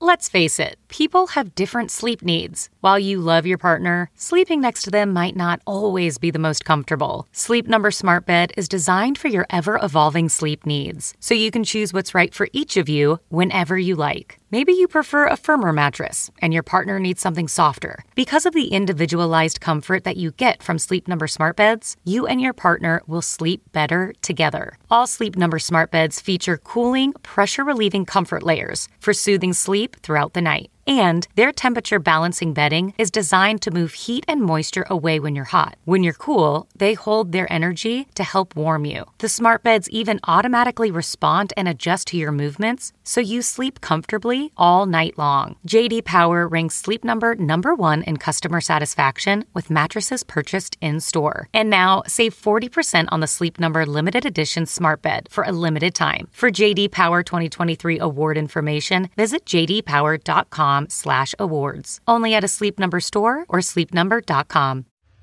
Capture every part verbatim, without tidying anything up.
Let's face it, people have different sleep needs. While you love your partner, sleeping next to them might not always be the most comfortable. Sleep Number Smart Bed is designed for your ever-evolving sleep needs, so you can choose what's right for each of you whenever you like. Maybe you prefer a firmer mattress and your partner needs something softer. Because of the individualized comfort that you get from Sleep Number Smart Beds, you and your partner will sleep better together. All Sleep Number Smart Beds feature cooling, pressure-relieving comfort layers for soothing sleep throughout the night. And their temperature balancing bedding is designed to move heat and moisture away when you're hot. When you're cool, they hold their energy to help warm you. The smart beds even automatically respond and adjust to your movements, so you sleep comfortably all night long. J D Power ranks Sleep Number number one in customer satisfaction with mattresses purchased in-store. And now, save forty percent on the Sleep Number limited edition smart bed for a limited time. For J D Power twenty twenty-three award information, visit j d power dot com slash awards. Only at a Sleep Number store or sleep number dot com.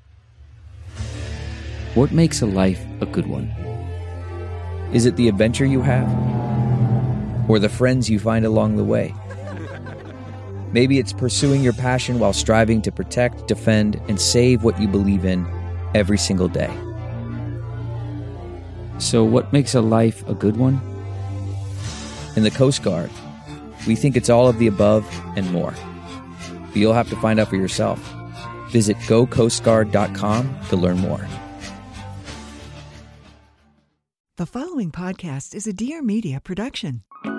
What makes a life a good one? Is it the adventure you have? Or the friends you find along the way? Maybe it's pursuing your passion while striving to protect, defend, and save what you believe in every single day. So what makes a life a good one? In the Coast Guard, we think it's all of the above and more. But you'll have to find out for yourself. Visit go coast guard dot com to learn more. The following podcast is a Dear Media production.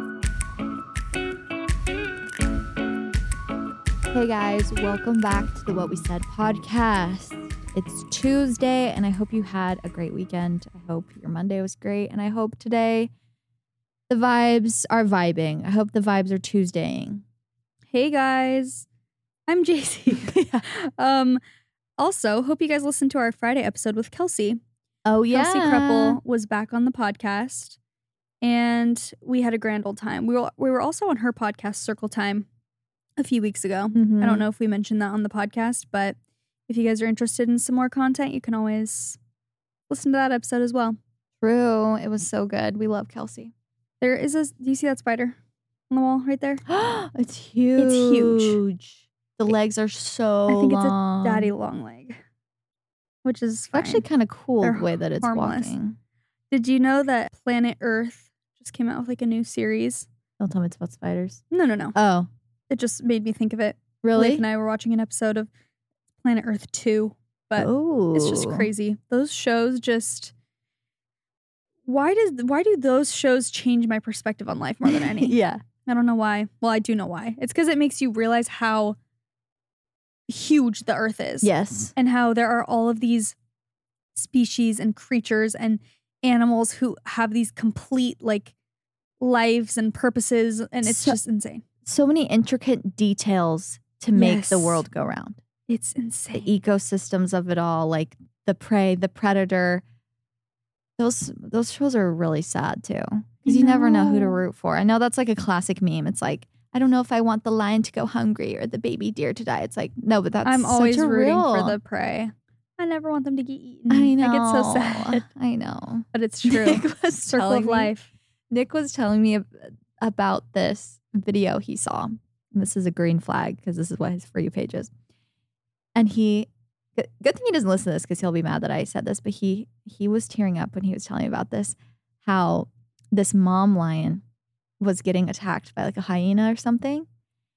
Hey guys, welcome back to the What We Said podcast. It's Tuesday, and I hope you had a great weekend. I hope your Monday was great, and I hope today the vibes are vibing. I hope the vibes are Tuesdaying. Hey guys, I'm J C. yeah. Um, also, hope you guys listened to our Friday episode with Kelsey. Oh yeah, Kelsey Kreppel was back on the podcast, and we had a grand old time. We were we were also on her podcast, Circle Time, a few weeks ago. Mm-hmm. I don't know if we mentioned that on the podcast, but if you guys are interested in some more content, you can always listen to that episode as well. True, it was so good. We love Kelsey. There is a, do you see that spider on the wall right there? It's huge. It's huge. The legs are so I think long. it's a daddy long leg, which is fine. Actually kind of cool They're the way that it's harmless. walking. Did you know that Planet Earth just came out with like a new series? Don't tell me it's about spiders. No, no, no. Oh. It just made me think of it. Really? Leif and I were watching an episode of Planet Earth two, but oh. it's just crazy. Those shows just... Why does why do those shows change my perspective on life more than any? Yeah. I don't know why. Well, I do know why. It's because it makes you realize how huge the earth is. Yes. And how there are all of these species and creatures and animals who have these complete like lives and purposes, and it's so, just insane. So many intricate details to make Yes. the world go round. It's insane. The ecosystems of it all, like the prey, the predator. Those those shows are really sad too, because you never know who to root for. I know that's like a classic meme. It's like, I don't know if I want the lion to go hungry or the baby deer to die. It's like, no, but that's I'm always such a rooting real. for the prey. I never want them to get eaten. I know. I get so sad. I know. But it's true. Nick was Circle telling of me- life. Nick was telling me ab- about this video he saw. And this is a green flag because this is what his For You page is. And he, good, good thing he doesn't listen to this because he'll be mad that I said this, but he he was tearing up when he was telling me about this, how this mom lion was getting attacked by like a hyena or something.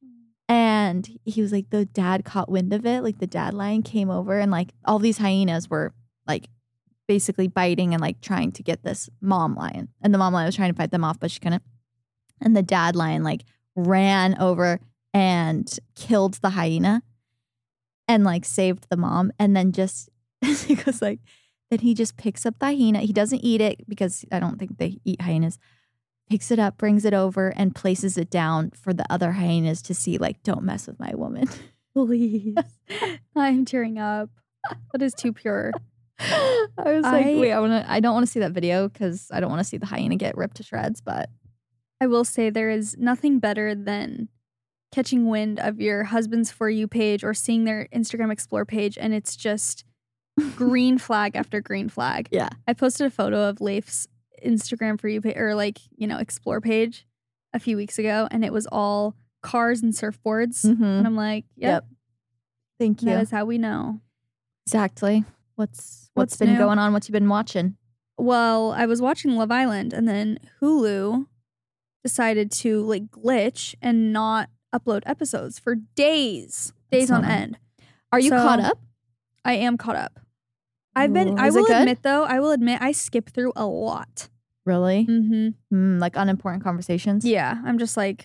And he was like, the dad caught wind of it. Like the dad lion came over and like all these hyenas were like basically biting and like trying to get this mom lion. And the mom lion was trying to fight them off, but she couldn't. And the dad lion like ran over and killed the hyena and like saved the mom. And then just, it was like, then he just picks up the hyena. He doesn't eat it because I don't think they eat hyenas. Picks it up, brings it over, and places it down for the other hyenas to see, like, don't mess with my woman. Please. I'm tearing up. That is too pure. I was like, I- wait, I want to. I don't want to see that video because I don't want to see the hyena get ripped to shreds. But I will say there is nothing better than catching wind of your husband's For You page or seeing their Instagram Explore page, and it's just green flag after green flag. yeah, I posted a photo of Leif's Instagram For You page, or like, you know, Explore page a few weeks ago, and it was all cars and surfboards. Mhm. And I'm like, yep, Thank you. that is how we know. Exactly. What's what's What's been new? going on? What you been watching? Well, I was watching Love Island and then Hulu decided to like glitch and not upload episodes for days, days on bummer. end. Are you So, caught up? I am caught up. I've been, Ooh, I is it will good? admit though, I will admit I skip through a lot. Really? Mm-hmm. Mm, like unimportant conversations? Yeah, I'm just like,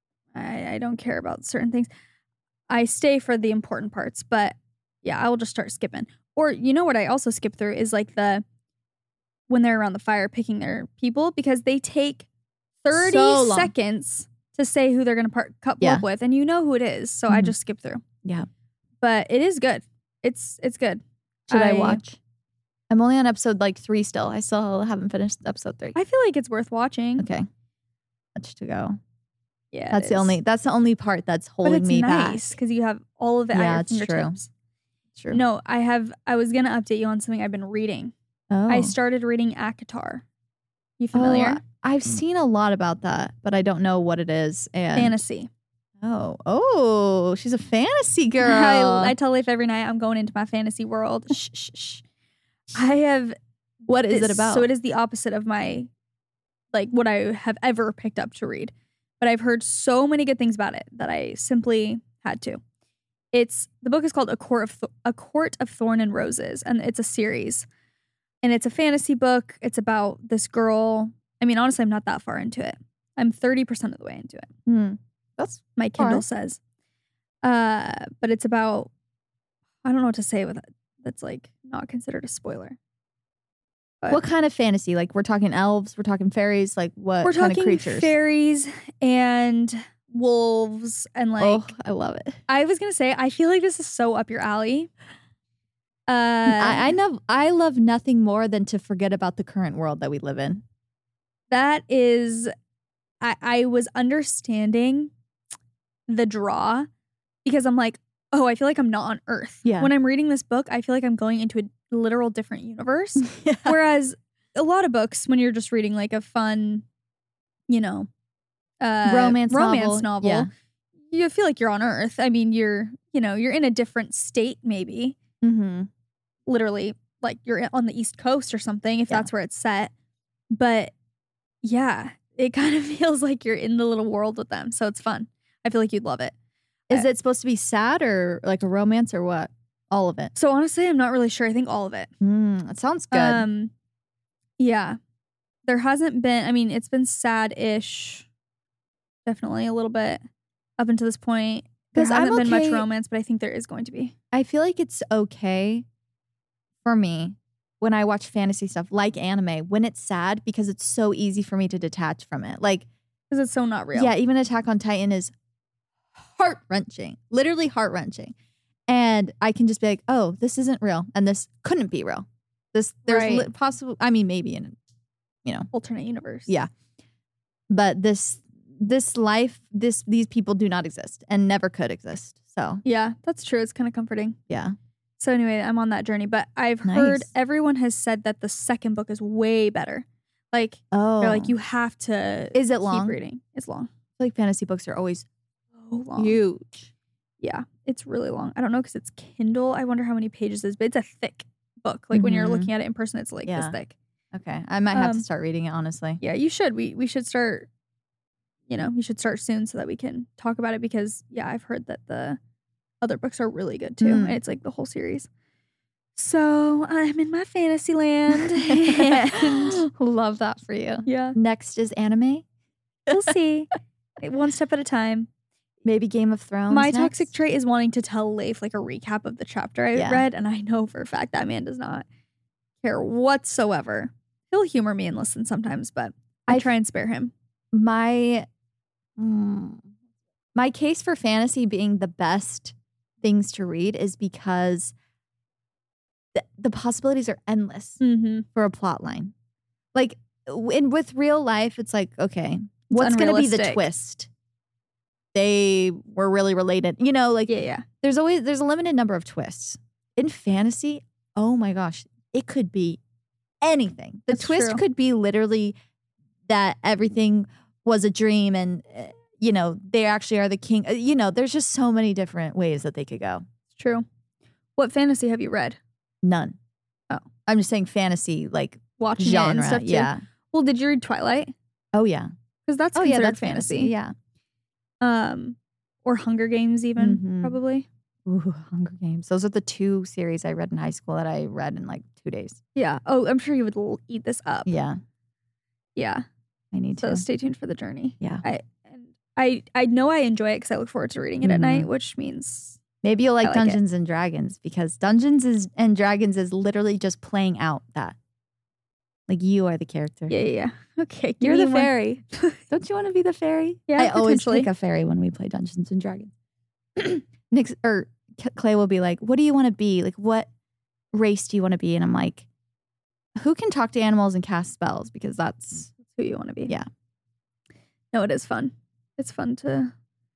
I, I don't care about certain things. I stay for the important parts, but yeah, I will just start skipping. Or you know what I also skip through is like the, when they're around the fire picking their people, because they take thirty So long. seconds to say who they're going to part couple Yeah. up with, and you know who it is. So I Mhm. just skip through. Yeah. But it is good. It's it's good. Should I, I- watch? I'm only on episode like three still. I still haven't finished episode three. I feel like it's worth watching. Okay. Much to go. Yeah, That's it the is. only that's the only part that's But holding it's me nice back. because you have all of it Yeah, at your it's true. fingertips. True. No, I have. I was gonna update you on something I've been reading. Oh. I started reading ACOTAR. You Oh, familiar? I've seen a lot about that, but I don't know what it is. And Fantasy. Oh, oh, she's a fantasy girl. I, I tell Leif every night I'm going into my fantasy world. shh, shh, shh. I have. what is it this- about? So it is the opposite of my, like what I have ever picked up to read. But I've heard so many good things about it that I simply had to. It's the book is called A Court of Th- A Court of Thorn and Roses, and it's a series, and it's a fantasy book. It's about this girl. I mean, honestly, I'm not that far into it. I'm thirty percent of the way into it. Hmm. That's My Kindle Alright. says, uh, but it's about. I don't know what to say with it. That's like not considered a spoiler. But what kind of fantasy? Like we're talking elves, we're talking fairies, like what we're kind talking of creatures? fairies and wolves and like. oh, I love it. I was gonna say, I feel like this is so up your alley. Uh, I, I know I love nothing more than to forget about the current world that we live in. that is, I, I was understanding the draw because I'm like, oh, I feel like I'm not on Earth. Yeah. When I'm reading this book, I feel like I'm going into a literal different universe. Whereas a lot of books, when you're just reading like a fun, you know, uh, Romance romance novel, novel, yeah. you feel like you're on Earth. I mean, you're, you know, you're in a different state, maybe. Mm-hmm. Literally, like you're on the East Coast or something, if Yeah. that's where it's set. But yeah, it kind of feels like you're in the little world with them. So it's fun. I feel like you'd love it. Is Uh, it supposed to be sad or like a romance or what? All of it. So honestly, I'm not really sure. I think all of it. Mm, it sounds good. Um, yeah. There hasn't been, I mean, it's been sad-ish. Definitely a little bit up until this point. There 'Cause I'm hasn't been much okay- romance, but I think there is going to be. I feel like it's okay for me when I watch fantasy stuff like anime when it's sad because it's so easy for me to detach from it. Like, Because it's so not real. yeah, even Attack on Titan is heart wrenching, literally heart wrenching. And I can just be like, oh, this isn't real. And this couldn't be real. This, there's Right. li- possible, I mean, maybe in, you know, Alternate universe. yeah. But this, this life, this, these people do not exist and never could exist. So, Yeah, that's true. It's kind of comforting. yeah. So anyway, I'm on that journey. But I've heard Nice. everyone has said that the second book is way better. Like, Oh, they're like, you have to Is it keep long? reading. It's long. I feel like fantasy books are always So long. huge. Yeah, it's really long. I don't know because it's Kindle. I wonder how many pages it is, but it's a thick book. Like when you're Mhm. looking at it in person, it's like Yeah. this thick. Okay. I might have Um, to start reading it, honestly. Yeah, you should. We we should start. You know, we should start soon so that we can talk about it because yeah, I've heard that the other books are really good too, Mm. and it's like the whole series. So I'm in my fantasy land, and Love that for you. yeah, Next is anime. we'll see. One step at a time. Maybe Game of Thrones. My next. toxic trait is wanting to tell Leif like a recap of the chapter I Yeah. read, and I know for a fact that man does not care whatsoever. He'll humor me and listen sometimes, but I, I- try and spare him. My, mm, my case for fantasy being the best things to read is because the, the possibilities are endless Mm-hmm. for a plot line. Like, in with real life, it's like, okay, what's going to be the unrealistic. twist? They were really related. You know, like, Yeah, yeah. there's always there's a limited number of twists. In fantasy, oh my gosh, it could be anything. The That's twist true. could be literally that everything was a dream and uh, you know, they actually are the king. Uh, You know, there's just so many different ways that they could go. True. What fantasy have you read? None. Oh. I'm just saying fantasy, like Watching genre. it and stuff too? Yeah. Well, did you read Twilight? Oh, yeah. Because that's oh, considered yeah, that's fantasy. fantasy. Yeah. Um, or Hunger Games even, Mhm. probably. Ooh, Hunger Games. Those are the two series I read in high school that I read in like two days. Yeah. Oh, I'm sure you would l- eat this up. Yeah. Yeah. I need So to. stay tuned for the journey. Yeah. I and I I know I enjoy it because I look forward to reading it at Mhm. night, which means Maybe you'll like, I like it. Dungeons and Dragons because Dungeons is and Dragons is literally just playing out that. Like you are the character. yeah, yeah. yeah. Okay, give You're me the one- fairy. Don't you want to be the fairy? Yeah, I always potentially. pick a fairy when we play Dungeons and Dragons. Nick's or K- Clay will be like, "What do you want to be? Like, what race do you want to be?" And I'm like, "Who can talk to animals and cast spells?" Because that's That's who you want to be. Yeah. No, it is fun. It's fun to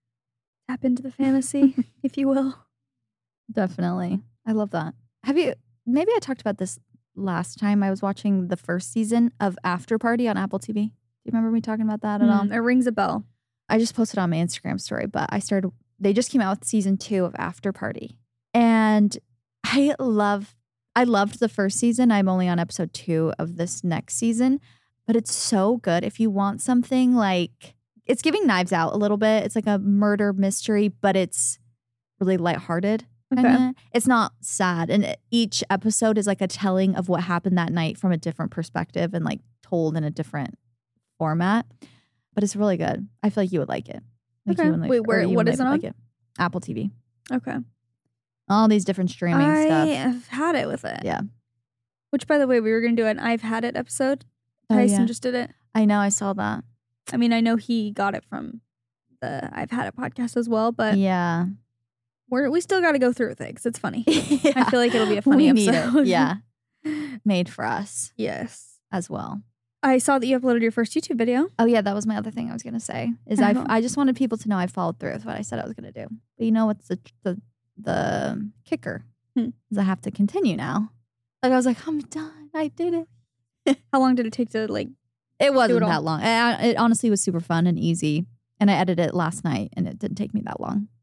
tap into the fantasy, if you will. definitely. I love that. Have you? Maybe I talked about this last time. I was watching the first season of After Party on Apple T V. Do you remember me talking about that at all? Mm, it rings a bell. I just posted on my Instagram story, but I started, they just came out with season two of After Party. And I love, I loved the first season. I'm only on episode two of this next season, but it's so good. If you want something like, it's giving Knives Out a little bit. It's like a murder mystery, but it's really lighthearted. Okay. Kinda. It's not sad. And it- each episode is like a telling of what happened that night from a different perspective and like told in a different format. But it's really good. I feel like you would like it. Like Okay. you and, like, Wait, or where- you what and is Nick it would on? Like it. Apple T V. Okay. All these different streaming I stuff. have had it with it. Yeah. Which, by the way, we were going to do an I've Had It episode. Oh, Tyson yeah. just did it. I know. I saw that. I mean, I know he got it from the I've Had It podcast as well, but Yeah. we're, we still got to go through with it because it's funny. Yeah. I feel like it'll be a funny We need it. episode. Yeah. Made for us Yes. as well. I saw that you uploaded your first YouTube video. Oh yeah, that was my other thing I was gonna say. Is Oh. I I just wanted people to know I followed through with what I said I was gonna do. But you know what's the the the kicker? Hmm. Is I have to continue now. Like I was like, I'm done. I did it. How long did it take to like? It wasn't all. that long. It, it honestly was super fun and easy. And I edited it last night, and it didn't take me that long.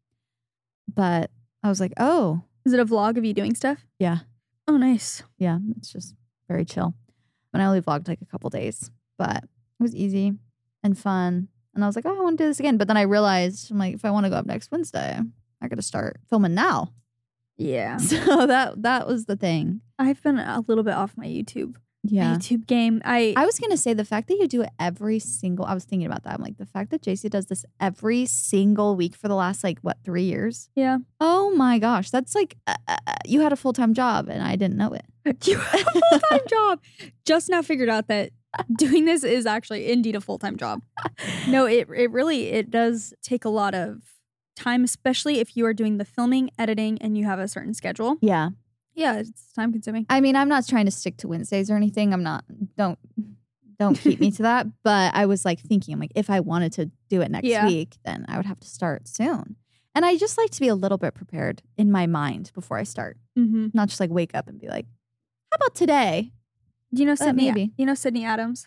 But I was like, oh Is it a vlog of you doing stuff? yeah, Oh, nice. yeah. It's just very chill. And I only vlogged like a couple days, but it was easy and fun. And I was like, oh, I want to do this again. But then I realized, I'm like, if I want to go up next Wednesday, I got to start filming now. Yeah. So that that was the thing. I've been a little bit off my YouTube. my Yeah. YouTube game. I I was going to say the fact that you do it every single, I was thinking about that. I'm like, the fact that J C does this every single week for the last like, what, three years? yeah. Oh my gosh. That's like, uh, uh, you had a full-time job and I didn't know it. You have a full time job. Just now figured out that doing this is actually indeed a full time job. No, it it really it does take a lot of time, especially if you are doing the filming, editing, and you have a certain schedule. Yeah. Yeah, it's time consuming. I mean, I'm not trying to stick to Wednesdays or anything. I'm not, don't, don't keep me to that. But I was like thinking, I'm like, if I wanted to do it next Yeah. week, then I would have to start soon. And I just like to be a little bit prepared in my mind before I start, Mm-hmm. not just like wake up and be like, how about today? Do you know Uh, Sydney? maybe. You know Sydney Adams?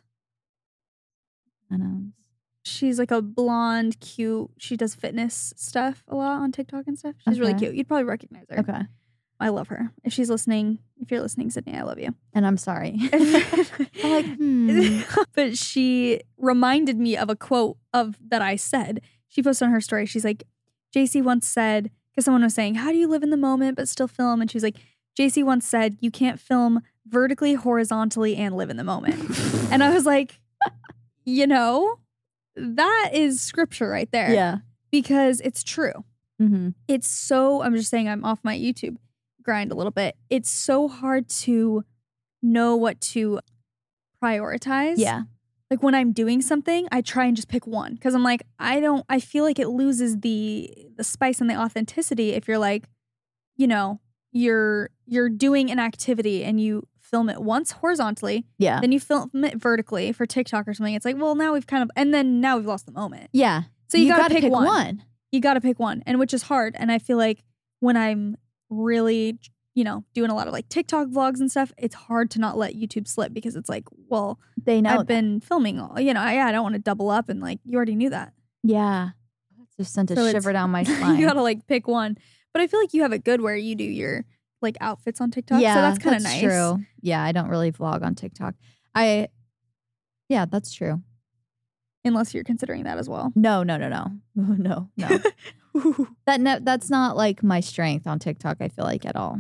And um, She's like a blonde, cute. She does fitness stuff a lot on TikTok and stuff. She's really Okay. cute. You'd probably recognize her. okay. I love her. If she's listening, if you're listening, Sydney, I love you. And I'm sorry. I'm like, hmm. But she reminded me of a quote of that I said. She posted on her story. She's like, J C once said, because someone was saying, how do you live in the moment but still film? And she was like, J C once said, you can't film vertically, horizontally, and live in the moment. And I was like, you know, that is scripture right there. Yeah. Because it's true. Mm-hmm. It's so, I'm just saying I'm off my YouTube grind a little bit. It's so hard to know what to prioritize. Yeah. Like when I'm doing something, I try and just pick one because I'm like, I don't, I feel like it loses the the spice and the authenticity if you're like, you know, you're you're doing an activity and you film it once horizontally, Yeah. then you film it vertically for TikTok or something. It's like, well, now we've kind of, and then now we've lost the moment. Yeah. So you, gotta, gotta pick, pick one. one. You gotta pick one, and which is hard. And I feel like when I'm really, you know, doing a lot of like TikTok vlogs and stuff, it's hard to not let YouTube slip because it's like, well, They know. I've that. been filming all, you know, I, I don't want to double up and like, you already knew that. Yeah. Just sent a So it's- shiver down my spine. You gotta like pick one. But I feel like you have it good where you do your like outfits on TikTok. Yeah, so that's kind of nice. True. Yeah, I don't really vlog on TikTok. I, yeah, that's true. Unless you're considering that as well. No, no, no, no, no, no. that no, that's not like my strength on TikTok. I feel like at all.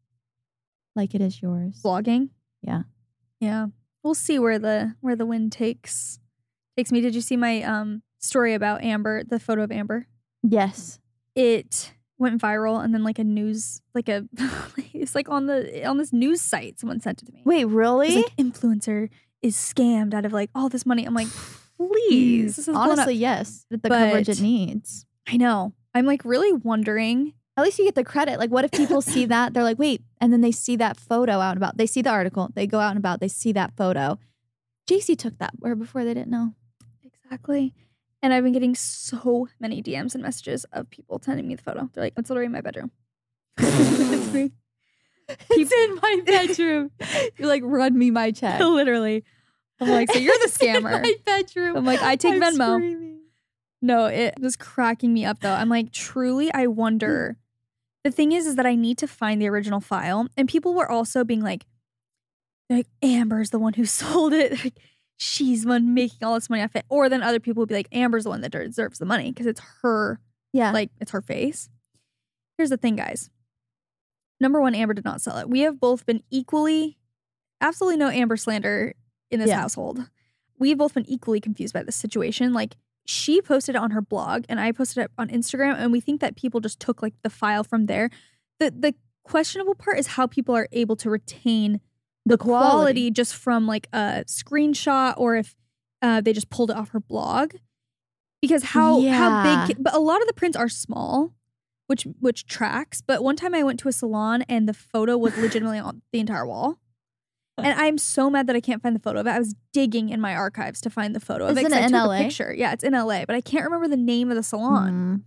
Like it is yours. Vlogging. Yeah. Yeah. We'll see where the where the wind takes takes me. Did you see my um story about Amber, the photo of Amber? Yes. It went viral and then like a news like a it's like on the on this news site someone sent it to me. Wait, really? It's like influencer is scammed out of like all this money. I'm like, please. This is blown up. Honestly, yes. The But- coverage it needs. I know. I'm like really wondering. At least you get the credit. Like, what if people see that? They're like, wait. And then they see that photo out and about. They see the article. They go out and about. They see that photo. J C took that where before they didn't know. Exactly. And I've been getting so many D Ms and messages of people sending me the photo. They're like, it's literally in my bedroom. It's me. It's in my bedroom. You're like, run me my check. Literally. I'm like, so you're the It's in scammer. my bedroom. I'm like, I take I'm Venmo. screaming. No, it was cracking me up though. I'm like, truly, I wonder. The thing is, is that I need to find the original file. And people were also being like, like Amber's the one who sold it. Like, she's the one making all this money off it. Or then other people would be like, Amber's the one that deserves the money because it's her, Yeah. like, it's her face. Here's the thing, guys. Number one, Amber did not sell it. We have both been equally, absolutely no Amber slander in this Yeah. household. We've both been equally confused by this situation. Like, she posted it on her blog and I posted it on Instagram, and we think that people just took like the file from there. The the questionable part is how people are able to retain the quality just from like a screenshot, or if uh, they just pulled it off her blog. Because how Yeah. how big? But a lot of the prints are small, which which tracks. But one time I went to a salon and the photo was legitimately on the entire wall. And I'm so mad that I can't find the photo of it. I was digging in my archives to find the photo of it. Isn't 'cause it I in took L A? a picture. Yeah, it's in L A, but I can't remember the name of the salon. Mm.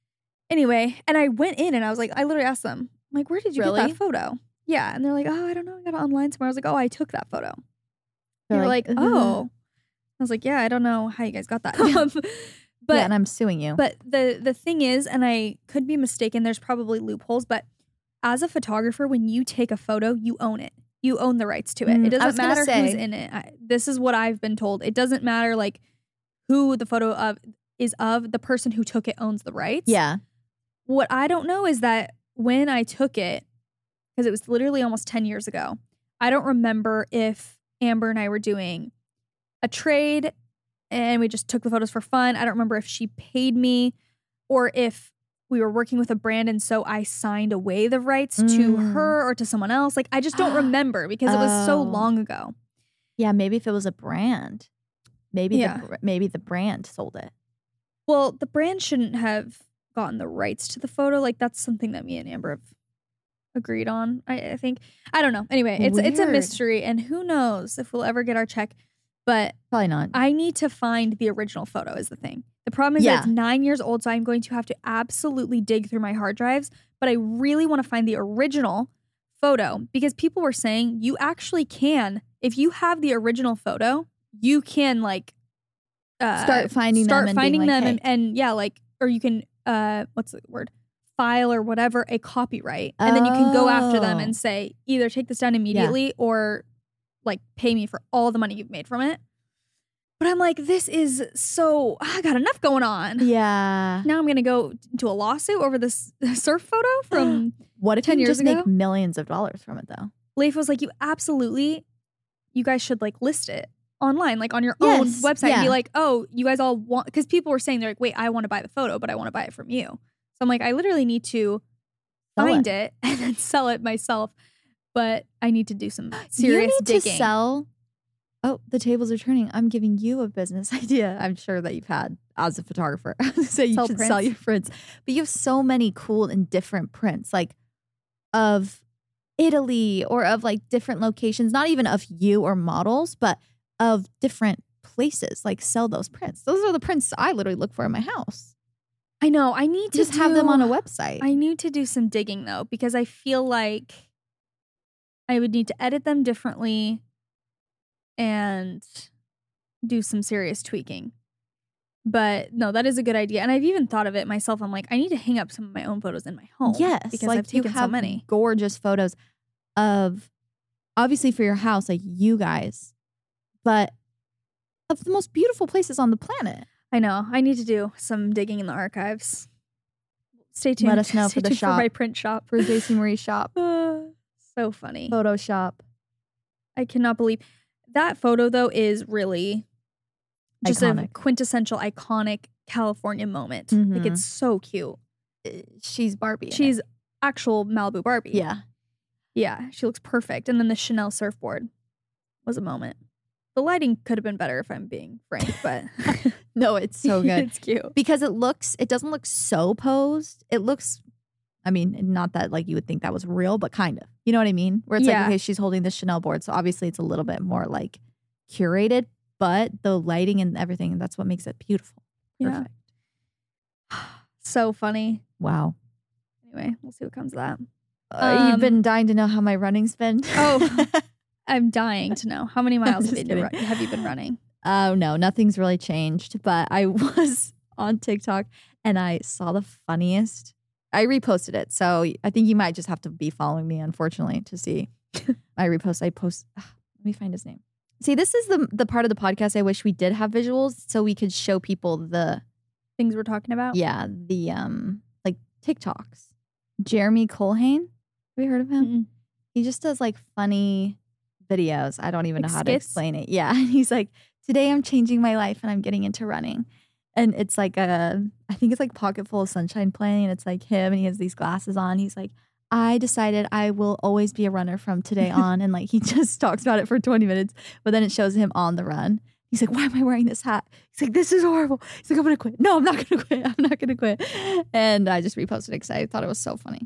Anyway, and I went in and I was like, I literally asked them, I'm like, where did you get Really? that photo? Yeah. And they're like, oh, I don't know. I got it online somewhere. I was like, oh, I took that photo. They They're were like, like, oh. I was like, yeah, I don't know how you guys got that. Um, but yeah, and I'm suing you. but the the thing is, and I could be mistaken, there's probably loopholes, but as a photographer, when you take a photo, you own it. You own the rights to it. Mm, It I doesn't was gonna matter who's say- in it. I, this is what I've been told. It doesn't matter like who the photo of is of. The person who took it owns the rights. yeah. What I don't know is that when I took it, because it was literally almost ten years ago, I don't remember if Amber and I were doing a trade and we just took the photos for fun. I don't remember if she paid me or if we were working with a brand and so I signed away the rights to Mm. her or to someone else. Like, I just don't remember because it was so Oh. long ago. Yeah, maybe if it was a brand. Maybe Yeah. the br- maybe the brand sold it. Well, the brand shouldn't have gotten the rights to the photo. Like, that's something that me and Amber have agreed on, I, I think. I don't know. Anyway, it's it's a Weird. mystery, and who knows if we'll ever get our check. But Probably not. I need to find the original photo is the thing. The problem is Yeah. that it's nine years old, so I'm going to have to absolutely dig through my hard drives. But I really want to find the original photo because people were saying you actually can, if you have the original photo, you can like uh, Start finding them start and being finding like, them, "Hey." and, and yeah, like, or you can uh, what's the word? File or whatever a copyright, and then you can go after them Oh. and say either take this down immediately or like pay me for all the money you've made from it. But I'm like, this is so, I got enough going on. Yeah. Now I'm going to go to a lawsuit over this surf photo from What if ten you years just make ago? millions of dollars from it though? Leif was like, you absolutely, you guys should like list it online, like on your Yes, own website and be yeah. like, oh, you guys all want, because people were saying, they're like, wait, I want to buy the photo, but I want to buy it from you. So I'm like, I literally need to Sell find it. and then sell it myself. But I need to do some serious you need digging. to sell. Oh, the tables are turning. I'm giving you a business idea. I'm sure that you've had as a photographer. So you Sell should sell prints? your prints. But you have so many cool and different prints, like of Italy or of like different locations, not even of you or models, but of different places. Like sell those prints. Those are the prints I literally look for in my house. I know. I need to Just have them do- on a website. I need to do some digging though, because I feel like I would need to edit them differently and do some serious tweaking. But no, that is a good idea. And I've even thought of it myself. I'm like, I need to hang up some of my own photos in my home. Yes, Because like I've taken you have so many. gorgeous photos of, obviously for your house, like you guys, but of the most beautiful places on the planet. I know. I need to do some digging in the archives. Stay tuned. Let us know Stay for the tuned shop. For my print shop. For J C Marie's shop. Uh, so funny. Photoshop. I cannot believe that photo though is really just a Iconic. quintessential iconic California moment. Mhm. Like it's so cute. She's Barbie. in She's it. actual Malibu Barbie. Yeah. Yeah, she looks perfect. And then the Chanel surfboard was a moment. The lighting could have been better if I'm being frank, but No, it's so good. it's cute. Because it looks, it doesn't look so posed. It looks, I mean, not that like you would think that was real, but kind of. You know what I mean? Where it's Yeah. like, okay, she's holding the Chanel board. So obviously it's a little bit more like curated, but the lighting and everything, that's what makes it beautiful. Yeah. Perfect. So funny. Wow. Anyway, we'll see what comes of that. Uh, you've Um, been dying to know how my running's been. Oh, I'm dying to know. How many miles have just you, been, kidding. run- have you been running? Oh, no, nothing's really changed. But I was on TikTok and I saw the funniest. I reposted it. So I think you might just have to be following me, unfortunately, to see my repost. I post, ugh, let me find his name. See, this is the the part of the podcast I wish we did have visuals so we could show people the, Things we're talking about? yeah, the um like TikToks. Jeremy Colhane. Have you heard of him? Mm-mm. He just does like funny videos. I don't even Like know how to skits? explain it. Yeah. He's like, today I'm changing my life and I'm getting into running. And it's like a, I think it's like Pocket Full of Sunshine playing. And it's like him and he has these glasses on. He's like, I decided I will always be a runner from today on. And like he just talks about it for twenty minutes, but then it shows him on the run. He's like, why am I wearing this hat? He's like, this is horrible. He's like, I'm going to quit. No, I'm not going to quit. I'm not going to quit. And I just reposted it because I thought it was so funny.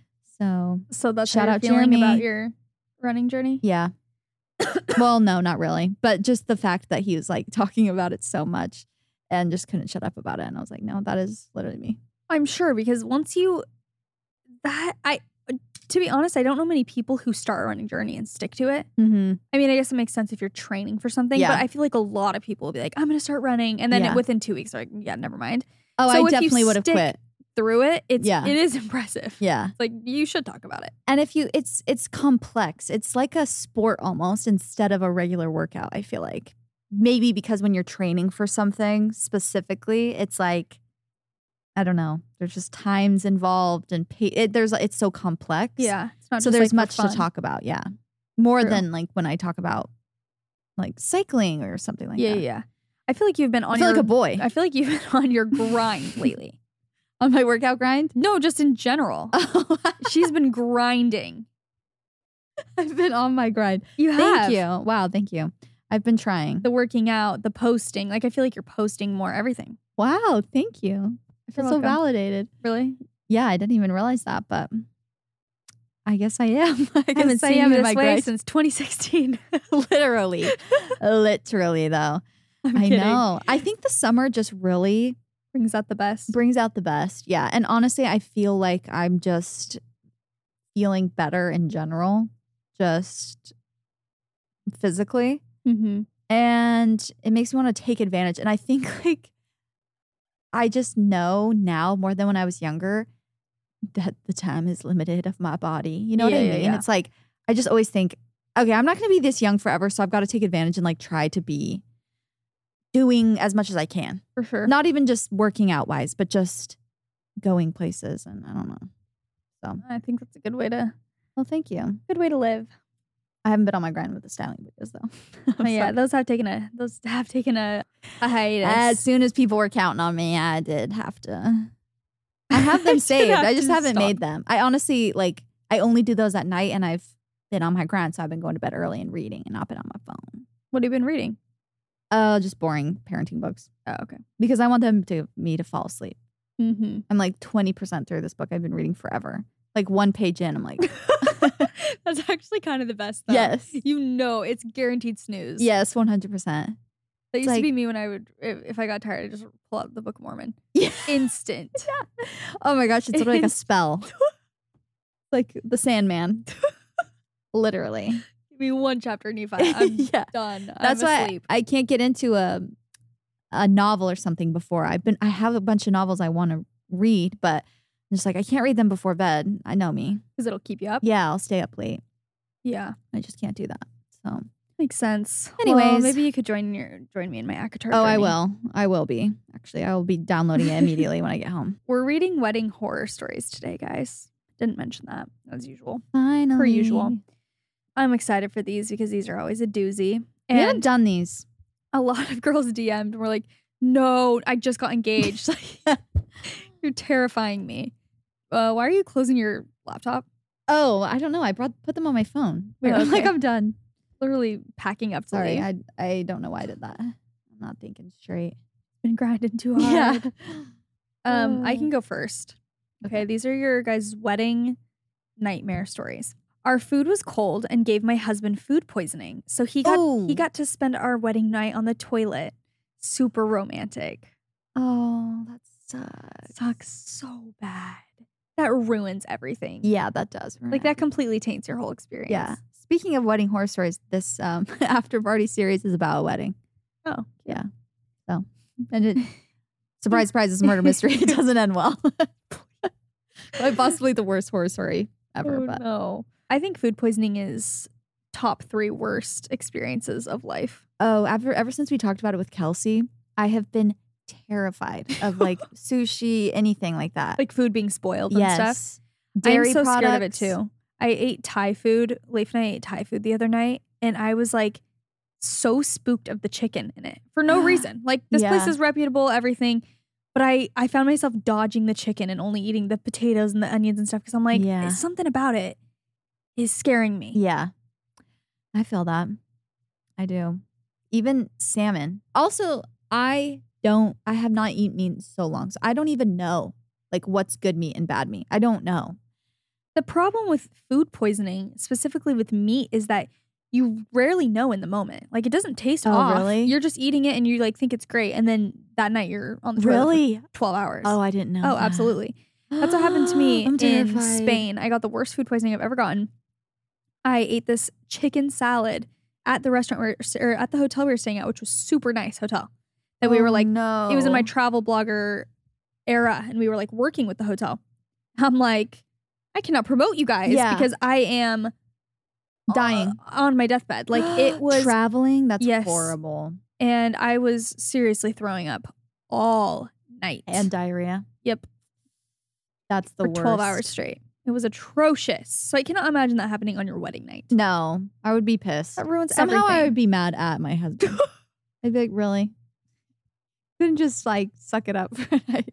So So that's Shout how you're out feeling Jeremy. about your running journey? yeah. Well, no, not really. But just the fact that he was like talking about it so much and just couldn't shut up about it. And I was like, no, that is literally me. I'm sure because once you that I to be honest, I don't know many people who start a running journey and stick to it. Mm-hmm. I mean, I guess it makes sense if you're training for something, Yeah. but I feel like a lot of people will be like, I'm going to start running. And then Yeah. within two weeks, they're like, yeah, never mind. Oh, So I if you definitely would have stick- quit. Through it, it's Yeah. it is impressive. Yeah. Like you should talk about it. And if you, it's it's complex. It's like a sport almost instead of a regular workout, I feel like. Maybe because when you're training for something specifically, it's like, I don't know. There's just times involved and pay, it, there's it's so complex. Yeah. It's not So just there's like for much to fun. talk about. Yeah. More True. than like when I talk about like cycling or something like yeah, that. yeah, yeah. I feel like you've been on I feel your like a boy I feel like you've been on your grind lately. on my workout grind. No, just in general. Oh, She's been grinding. I've been on my grind. You have. Thank you. Wow. Thank you. I've been trying. The working out, the posting. Like I feel like you're posting more everything. Wow. Thank you. I feel You're so welcome. validated. Really? Yeah. I didn't even realize that, but I guess I am. I I haven't guess I seen am you in this my way grind. since twenty sixteen. Literally. Literally, though. I'm I kidding. know. I think the summer just really Brings out the best. brings out the best. Yeah. And honestly, I feel like I'm just feeling better in general, just physically. Mm-hmm. And it makes me want to take advantage. And I think like I just know now more than when I was younger that the time is limited of my body. You know what Yeah, I yeah, mean? yeah. It's like I just always think, okay, I'm not going to be this young forever, so I've got to take advantage and like try to be doing as much as I can. For sure. Not even just working out wise, but just going places. And I don't know. So, I think that's a good way to well, thank you. good way to live. I haven't been on my grind with the styling videos though. Oh, yeah, those have taken a those have taken a, a hiatus. As soon as people were counting on me, I did have to. I have I them did saved. have I just to haven't stop. made them. I honestly like. I only do those at night, and I've been on my grind, so I've been going to bed early and reading, and not been on my phone. What have you been reading? Oh, just boring parenting books Oh, okay. because I want them to me to fall asleep. Mm-hmm. I'm like twenty percent through this book I've been reading forever. Like one page in, I'm like, That's actually kind of the best though. yes, You know it's guaranteed snooze. yes, one hundred percent. That used like- to be me when I would if, if I got tired, I just pull out the Book of Mormon. Yeah. Instant. Oh my gosh, it's literally like a Inst- spell. Like the Sandman. Literally. Give me one chapter Nephi. I'm Yeah. done. That's I'm why asleep. I can't get into a a novel or something before. I've been I have a bunch of novels I want to read, but I'm just like I can't read them before bed. I know me. Because it'll keep you up. Yeah, I'll stay up late. Yeah. I just can't do that. So Makes sense. Anyways. Well, maybe you could join your join me in my ACOTAR Oh, I journey. will. I will be. Actually, I will be downloading it immediately when I get home. We're reading wedding horror stories today, guys. Didn't mention that, as usual. Finally. Per usual. I'm excited for these because these are always a doozy. We haven't And done these. a lot of girls D M'd and were like, no, I just got engaged. Like, you're terrifying me. Uh, why are you closing your laptop? Oh, I don't know. I brought put them on my phone. Wait, Oh, like okay. I'm done. Literally packing up to Sorry, leave. I I don't know why I did that. I'm not thinking straight. Been grinding too hard. Um, I can go first. Okay, Okay. these are your guys' wedding nightmare stories. Our food was cold and gave my husband food poisoning. So he got Oh. he got to spend our wedding night on the toilet. Super romantic. Oh, that sucks. Sucks so bad. That ruins everything. Yeah, that does. ruin Like that everything. completely taints your whole experience. Yeah. Speaking of wedding horror stories, this um after party series is about a wedding. Oh. Yeah. So, and it surprise, surprise, it's a murder mystery. It doesn't end well. Like possibly the worst horror story ever. Oh, but no. I think food poisoning is top three worst experiences of life. oh, ever ever since we talked about it with Kelsey, I have been terrified of like sushi, anything like that. Like food being spoiled and stuff. yes. Dairy I'm so products. scared of it too. I ate Thai food. Leif and I ate Thai food the other night, and I was like so spooked of the chicken in it for no reason. Like this place Yeah. is reputable, everything. But I, I found myself dodging the chicken and only eating the potatoes and the onions and stuff because I'm like, Yeah. something about it is scaring me. Yeah. I feel that. I do. Even salmon. Also, I don't, I have not eaten meat in so long. So I don't even know like what's good meat and bad meat. I don't know. The problem with food poisoning, specifically with meat, is that you rarely know in the moment. Like it doesn't taste Oh, off. really? You're just eating it and you like think it's great, and then that night you're on the toilet Really? for twelve hours. Oh, I didn't know. Oh, that. absolutely. That's what happened to me I'm in terrified. Spain. I got the worst food poisoning I've ever gotten. I ate this chicken salad at the restaurant where, or at the hotel we were staying at, which was super nice hotel. That we were Oh, like, no. it was in my travel blogger era, and we were like working with the hotel. I'm like, I cannot promote you guys Yeah. because I am dying. uh, on my deathbed. Like it was, traveling. That's Yes. horrible. and I was seriously throwing up all night And diarrhea. Yep. That's the for worst. twelve hours straight. It was atrocious. So I cannot imagine that happening on your wedding night. No, I would be pissed. That ruins Somehow I everything. would be mad at my husband. I'd be like, really? Couldn't just like suck it up for a night.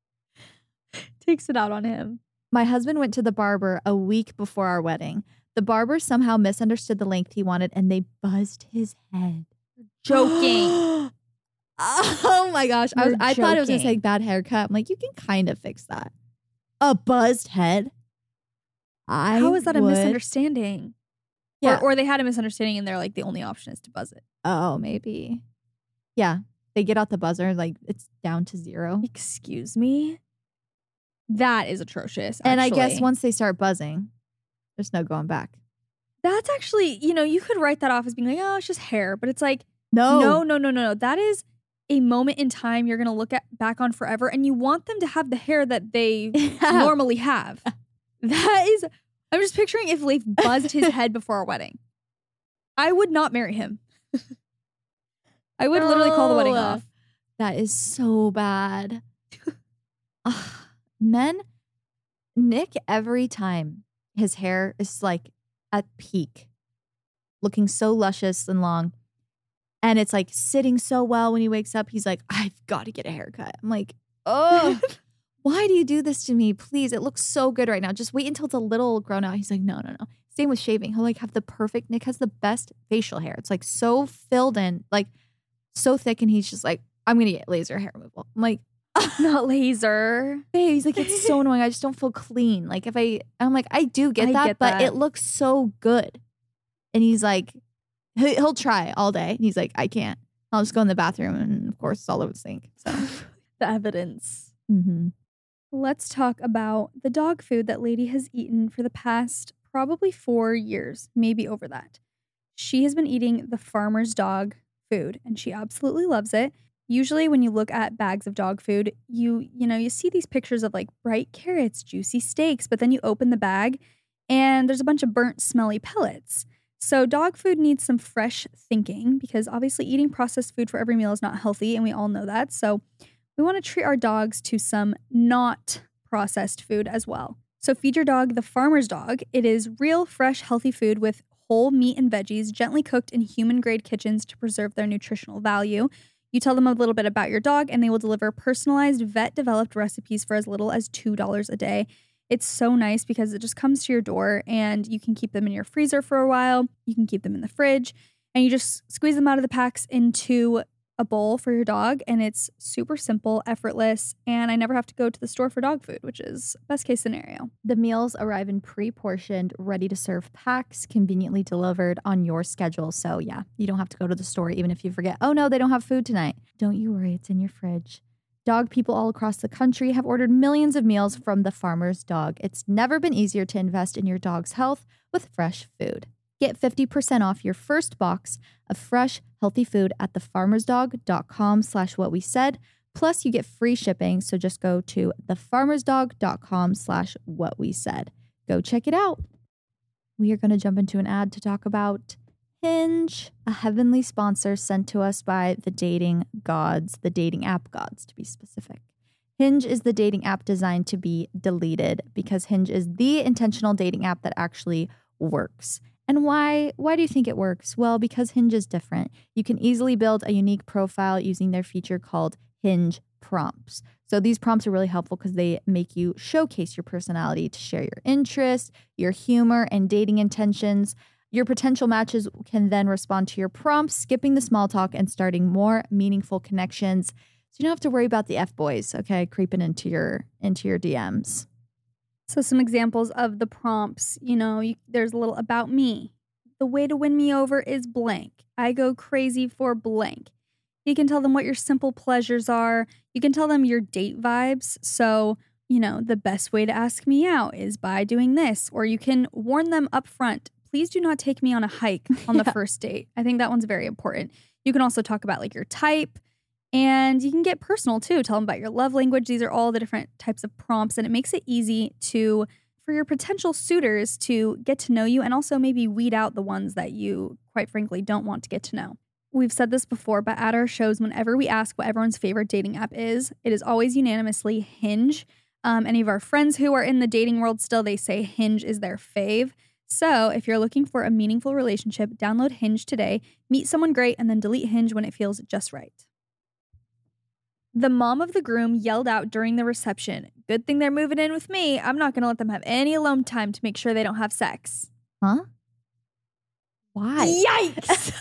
Takes it out on him. My husband went to the barber a week before our wedding. The barber somehow misunderstood the length he wanted and they buzzed his head. Joking. Oh my gosh. I, was, You're I thought it was going to say joking. bad haircut. I'm like, you can kind of fix that. A buzzed head? I How is that a would- misunderstanding? Yeah. Or, or they had a misunderstanding and they're like, the only option is to buzz it. Oh, maybe. Yeah. They get out the buzzer, like it's down to zero. Excuse me? That is atrocious. And I guess actually. once they start buzzing, there's no going back. That's actually, you know, you could write that off as being like, oh, it's just hair. But it's like, No. no, no, no, no, no. That is a moment in time you're going to look at back on forever. And you want them to have the hair that they normally have. That is, I'm just picturing if Leif buzzed his head before our wedding. I would not marry him. I would literally call the wedding No. off. That is so bad. Ugh. Men, Nick, every time his hair is like at peak, looking so luscious and long. And it's like sitting so well when he wakes up. He's like, I've got to get a haircut. I'm like, oh, why do you do this to me? Please, it looks so good right now. Just wait until it's a little grown out. He's like, no, no, no. Same with shaving. He'll like have the perfect, Nick has the best facial hair. It's like so filled in, like so thick. And he's just like, I'm going to get laser hair removal. I'm like, Not laser. babe, he's like, it's so annoying. I just don't feel clean. Like if I, I'm like, I do get I that, get but that. it looks so good. And he's like, he- he'll try all day. And he's like, I can't. I'll just go in the bathroom and of course it's all over the sink. So, The evidence. mm-hmm. Let's talk about the dog food that Lady has eaten for the past probably four years, maybe over that. She has been eating the farmer's dog food and she absolutely loves it. Usually when you look at bags of dog food, you you know, you see these pictures of like bright carrots, juicy steaks, but then you open the bag and there's a bunch of burnt, smelly pellets. So dog food needs some fresh thinking because obviously eating processed food for every meal is not healthy, and we all know that. So we want to treat our dogs to some not processed food as well. So feed your dog the Farmer's Dog. It is real, fresh, healthy food with whole meat and veggies, gently cooked in human-grade kitchens to preserve their nutritional value. You tell them a little bit about your dog, and they will deliver personalized, vet-developed recipes for as little as two dollars a day. It's so nice because it just comes to your door, and you can keep them in your freezer for a while. You can keep them in the fridge, and you just squeeze them out of the packs into a bowl for your dog, and it's super simple, effortless, and I never have to go to the store for dog food, which is best case scenario. The meals arrive in pre-portioned, ready-to-serve packs, conveniently delivered on your schedule. So yeah, you don't have to go to the store even if you forget, oh no, they don't have food tonight. Don't you worry, it's in your fridge. Dog people all across the country have ordered millions of meals from the Farmer's Dog. It's never been easier to invest in your dog's health with fresh food. Get fifty percent off your first box of fresh, healthy food at thefarmersdog.com slash what we said. Plus, you get free shipping. So just go to thefarmersdog.com slash what we said. Go check it out. We are going to jump into an ad to talk about Hinge, a heavenly sponsor sent to us by the dating gods, the dating app gods to be specific. Hinge is the dating app designed to be deleted because Hinge is the intentional dating app that actually works. And why why do you think it works? Well, because Hinge is different. You can easily build a unique profile using their feature called Hinge Prompts. So these prompts are really helpful because they make you showcase your personality to share your interests, your humor, and dating intentions. Your potential matches can then respond to your prompts, skipping the small talk and starting more meaningful connections. So you don't have to worry about the F-boys, okay, creeping into your into your D Ms. So some examples of the prompts, you know, you, there's a little about me. The way to win me over is blank. I go crazy for blank. You can tell them what your simple pleasures are. You can tell them your date vibes. So, you know, the best way to ask me out is by doing this. Or you can warn them up front. Please do not take me on a hike on the yeah. first date. I think that one's very important. You can also talk about like your type. And you can get personal too. Tell them about your love language. These are all the different types of prompts. And it makes it easy to for your potential suitors to get to know you and also maybe weed out the ones that you, quite frankly, don't want to get to know. We've said this before, but at our shows, whenever we ask what everyone's favorite dating app is, it is always unanimously Hinge. Um, any of our friends who are in the dating world still, they say Hinge is their fave. So if you're looking for a meaningful relationship, download Hinge today, meet someone great, and then delete Hinge when it feels just right. The mom of the groom yelled out during the reception, "Good thing they're moving in with me. I'm not going to let them have any alone time to make sure they don't have sex." Huh? Why? Yikes!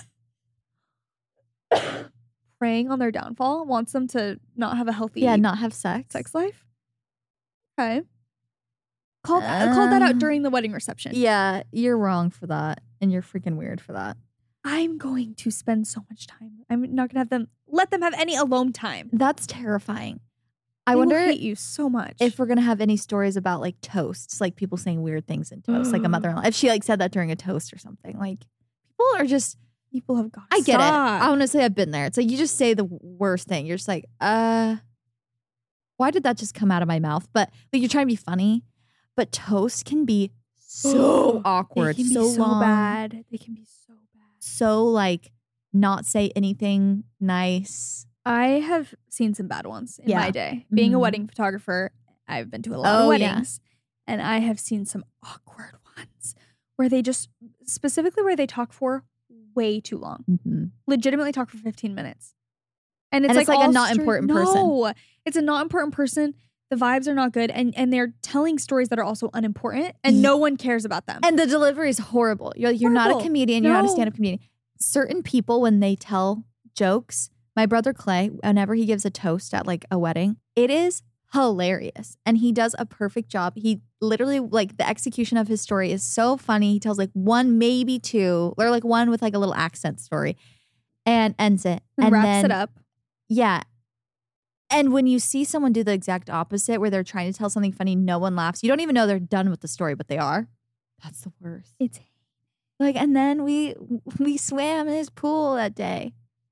Preying on their downfall, wants them to not have a healthy yeah, not have sex. sex life. Okay. Called, uh, called that out during the wedding reception. Yeah, you're wrong for that. And you're freaking weird for that. I'm going to spend so much time. I'm not going to have them, let them have any alone time. That's terrifying. I they wonder will hate you so much. If we're going to have any stories about like toasts, like people saying weird things in toast, like a mother-in-law. If she like said that during a toast or something, like people are just, people have got I get stop. it. Honestly, I've been there. It's like you just say the worst thing. You're just like, uh, why did that just come out of my mouth? But like you're trying to be funny, but toast can be so awkward, they can so, be so long, bad. They can be so bad. So like not say anything nice. I have seen some bad ones in yeah. my day. Being mm-hmm. a wedding photographer, I've been to a lot oh, of weddings. Yeah. And I have seen some awkward ones where they just, specifically where they talk for way too long. Mm-hmm. Legitimately talk for fifteen minutes. And it's and like, it's like all a not str- important no, person. No, it's a not important person. The vibes are not good. And, and they're telling stories that are also unimportant. And no one cares about them. And the delivery is horrible. You're, you're horrible. not a comedian. You're no. not a stand-up comedian. Certain people, when they tell jokes, my brother Clay, whenever he gives a toast at like a wedding, it is hilarious. And he does a perfect job. He literally, like the execution of his story is so funny. He tells like one, maybe two, or like one with like a little accent story and ends it. And wraps then, it up. Yeah. And when you see someone do the exact opposite where they're trying to tell something funny, no one laughs. You don't even know they're done with the story, but they are. That's the worst. It's like, and then we we swam in his pool that day.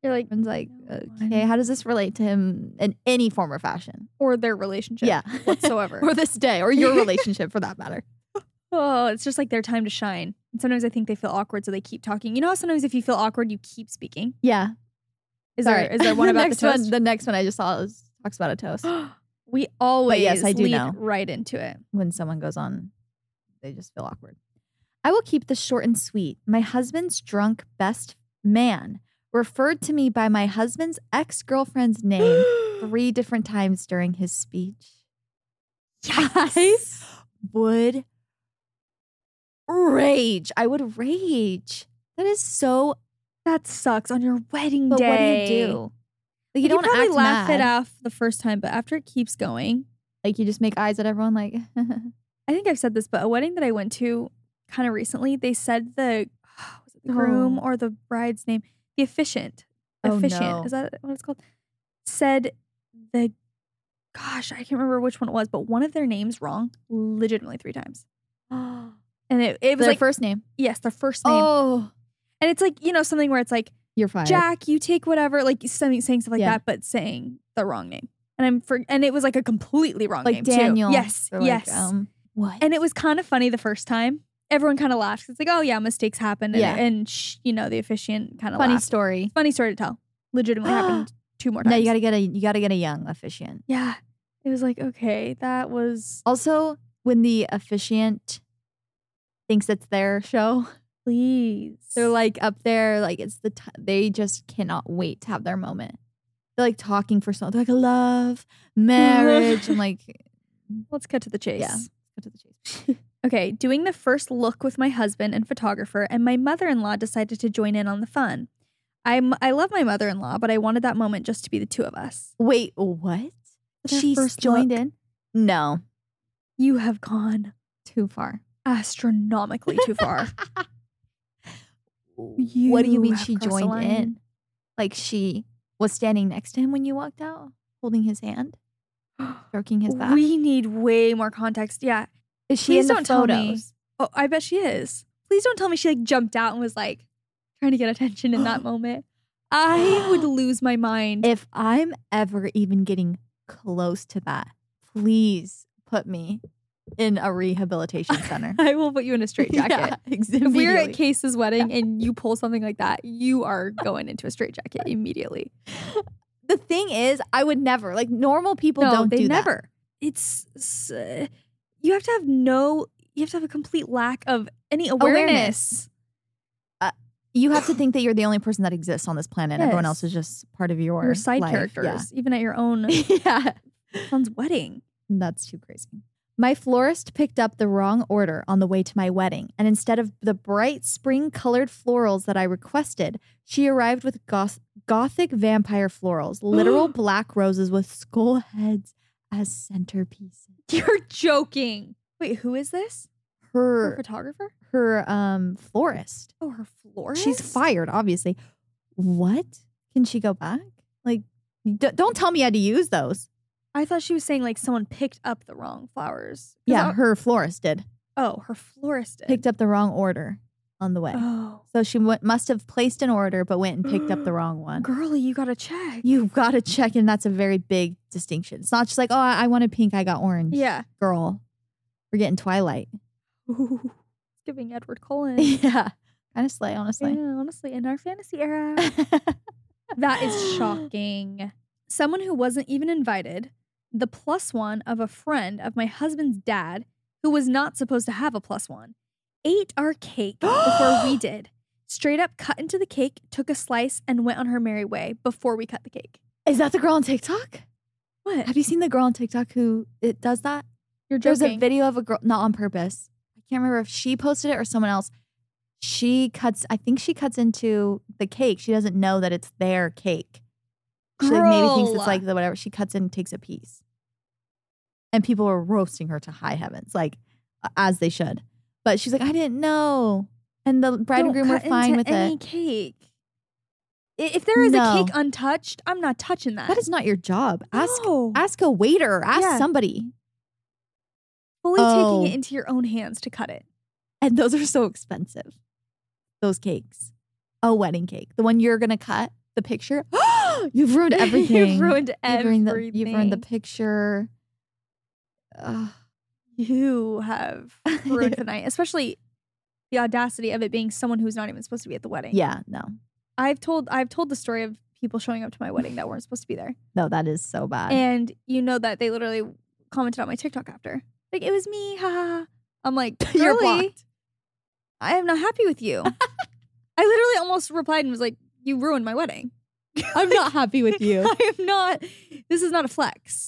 You're like, Everyone's like, no, okay, I'm- how does this relate to him in any form or fashion? or their relationship, Yeah. whatsoever. Or this day, or your relationship for that matter. Oh, it's just like their time to shine. And sometimes I think they feel awkward, so they keep talking. You know how sometimes if you feel awkward, you keep speaking? Yeah. Is Sorry. there is there one the about the next toast? one? The next one I just saw is, talks about a toast. We always yes, I do lead know. right into it. When someone goes on, they just feel awkward. I will keep this short and sweet. My husband's drunk best man referred to me by my husband's ex-girlfriend's name three different times during his speech. I would rage. I would rage. That is so. That sucks on your wedding But day. what do you do? Like, you You don't probably act laugh mad. it off the first time, but after it keeps going, Like you just make eyes at everyone. Like, I think I've said this, but a wedding that I went to kind of recently, they said the was it the groom Oh. or the bride's name, the officiant, Oh, officiant no. is that what it's called? Said the, gosh, I can't remember which one it was, but one of their names wrong, legitimately three times, and it it was their like first name. yes, their first name, Oh, and it's like you know something where it's like you're fired. Jack, you take whatever, like something saying stuff like Yeah. that, but saying the wrong name. And I'm for, and it was like a completely wrong like name Daniel. too. Yes, They're like, yes. um, what? And it was kind of funny the first time. Everyone kind of laughed. It's like, oh yeah, mistakes happen. And, Yeah. and sh- you know the officiant kind of funny laughed. story. Funny story to tell. Legitimately happened two more times. No, you gotta get a you gotta get a young officiant. Yeah, it was like okay, that was Also, when the officiant thinks it's their show, please. they're like up there, like it's the t- they just cannot wait to have their moment. They're like talking for something, they're like love, marriage, and like Let's cut to the chase. yeah. Go to the chase. Okay, doing the first look with my husband and photographer, and my mother-in-law decided to join in on the fun. I'm I love my mother-in-law, but I wanted that moment just to be the two of us. Wait, what? Their She's first joined look. in? No, You have gone too far. astronomically too far. what do you You mean have she crossed the joined line. in? Like she was standing next to him when you walked out, holding his hand, stroking his back. We need way more context. Yeah. Is she Please in the don't tell me. photos? Oh, I bet she is. Please don't tell me she like jumped out and was like trying to get attention in that moment. I would lose my mind. If I'm ever even getting close to that, please put me in a rehabilitation center. I will put you in a straitjacket. Yeah, ex- If we're at immediately. Case's wedding and you pull something like that, you are going into a straitjacket immediately. The thing is, I would never like normal people no, don't they do that. never. It's, it's, uh, you have to have no. You have to have a complete lack of any awareness. Awareness. You have to think that you're the only person that exists on this planet. Everyone Yes. else is just part of your Your side life. characters, even at your own Yeah. yeah. son's wedding. That's too crazy. My florist picked up the wrong order on the way to my wedding, and instead of the bright spring colored florals that I requested, she arrived with goth- gothic vampire florals, literal black roses with skull heads as centerpieces. You're joking. Wait, who is this? Her Her photographer? her um florist. Oh, her florist? She's fired, obviously. What? Can she go back? Like, d- don't tell me I had to use those. I thought she was saying like someone picked up the wrong flowers. 'Cause Yeah, I- her florist did. oh, her florist did. Picked up the wrong order on the way. Oh, So she w- must have placed an order, but went and picked up the wrong one. girly, you gotta check. You've got to check, and that's a very big distinction. It's not just like, oh, I I wanted pink, I got orange. Yeah. Girl, we're getting Twilight. Ooh, it's giving Edward Cullen. yeah. Kind of slay, Yeah, honestly. honestly, in our fantasy era. That is shocking. Someone who wasn't even invited, the plus one of a friend of my husband's dad, who was not supposed to have a plus one, ate our cake before we did. Straight up cut into the cake, took a slice, and went on her merry way before we cut the cake. Is that the girl on TikTok? What? Have you seen the girl on TikTok who it does that? You're There's joking. a video of a girl, not on purpose. I can't remember if she posted it or someone else. She cuts, I think she cuts into the cake. She doesn't know that it's their cake. She like, maybe thinks Girl. it's like the whatever. She cuts in and takes a piece. And people were roasting her to high heavens, like uh, as they should. But she's like, I didn't know. And the bride and Don't groom were cut fine into with any it. cake. I- If there is No. a cake untouched, I'm not touching that. That is not your job. Ask No. ask a waiter. Ask Yeah. somebody. fully Oh. taking it into your own hands to cut it. And those are so expensive. Those cakes. A wedding cake. The one you're going to cut. the picture. You've ruined everything. You've ruined You've ruined the, everything. you've ruined the picture. Ugh. You have ruined the night, especially the audacity of it being someone who's not even supposed to be at the wedding. Yeah, no. I've told I've told the story of people showing up to my wedding that weren't supposed to be there. No, that is so bad. And you know that they literally commented on my TikTok after. Like, it was me, ha ha ha. I'm like, You're really? blocked. I am not happy with you. I literally almost replied and was like, you ruined my wedding. I'm not happy with you. I am not, this is not a flex.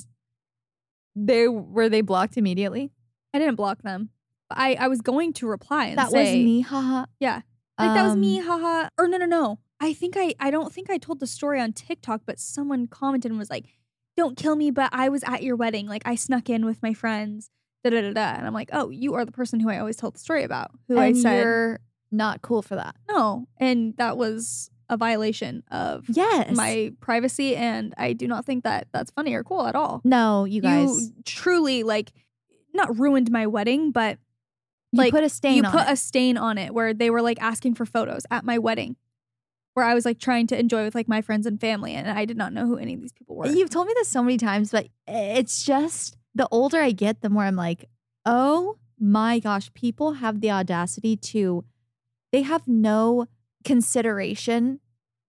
They were they blocked immediately? I didn't block them. I, I was going to reply and That say. was me, haha. Yeah. Like, that was me, Um, haha. Or no, no, no. I think I, I don't think I told the story on TikTok, but someone commented and was like, don't kill me, but I was at your wedding. Like, I snuck in with my friends. Da, da, da, da. And I'm like, oh, you are the person who I always tell the story about. Who I And said, you're not cool for that. no. And that was a violation of Yes. my privacy. And I do not think that that's funny or cool at all. No, you guys. You truly, like, not ruined my wedding, but You like, put a stain you on put it. a stain on it where they were like asking for photos at my wedding, where I was like trying to enjoy with like my friends and family, and I did not know who any of these people were. You've told me this so many times, but it's just the older I get, the more I'm like, oh my gosh, people have the audacity to, they have no consideration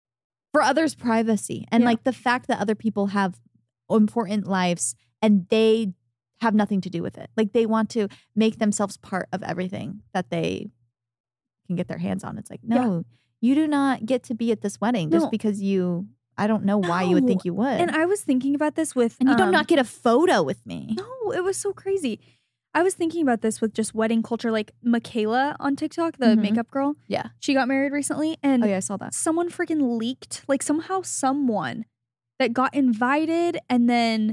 for others' privacy. And Yeah. like the fact that other people have important lives and they have nothing to do with it. Like they want to make themselves part of everything that they can get their hands on. It's like, no, you do not get to be at this wedding just No. because you, I don't know why you would think you would. And I was thinking about this with, And you do um, not get a photo with me. No, it was so crazy. I was thinking about this with just wedding culture, like Michaela on TikTok, the Mhm. makeup girl. Yeah. She got married recently, and Oh yeah, I saw that. someone freaking leaked, like somehow someone that got invited and then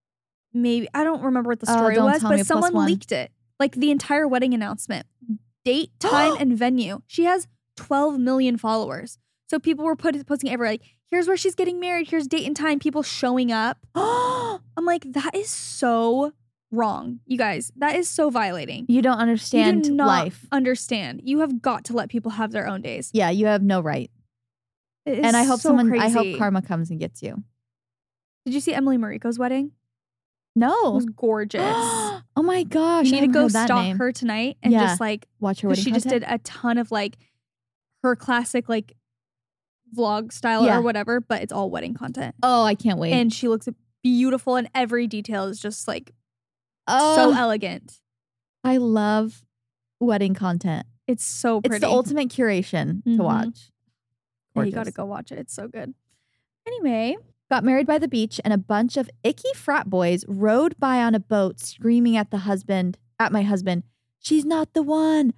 maybe, I don't remember what the Oh, story don't was, tell me, but plus someone one. leaked it. Like the entire wedding announcement, date, time, and venue. She has twelve million followers. So people were put, posting everywhere, like, here's where she's getting married, here's date and time, people showing up. I'm like, that is so wrong. You guys, that is so violating. You don't You understand do not life. understand. You have got to let people have their own days. Yeah, you have no right. It is And I hope so someone, crazy. I hope karma comes and gets you. Did you see Emily Mariko's wedding? It No. was gorgeous. Oh my gosh. You I need to haven't go heard that stalk name. her tonight and Yeah. just like, Watch her 'cause wedding she just content. did a ton of like her classic like vlog style Yeah. or whatever, but it's all wedding content. Oh, I can't wait. And she looks beautiful, and every detail is just like oh, so elegant. I love wedding content. It's so pretty. It's the ultimate curation Mhm. to watch. Yeah, you Gorgeous. gotta go watch it. It's so good. Anyway, Got married by the beach, and a bunch of icky frat boys rode by on a boat screaming at the husband, at my husband, she's not the one.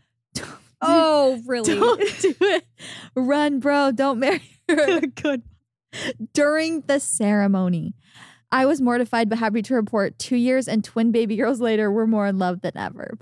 oh really? Don't do it. Run, bro. Don't marry her. Good. During the ceremony, I was mortified but happy to report two years and twin baby girls later, we're more in love than ever.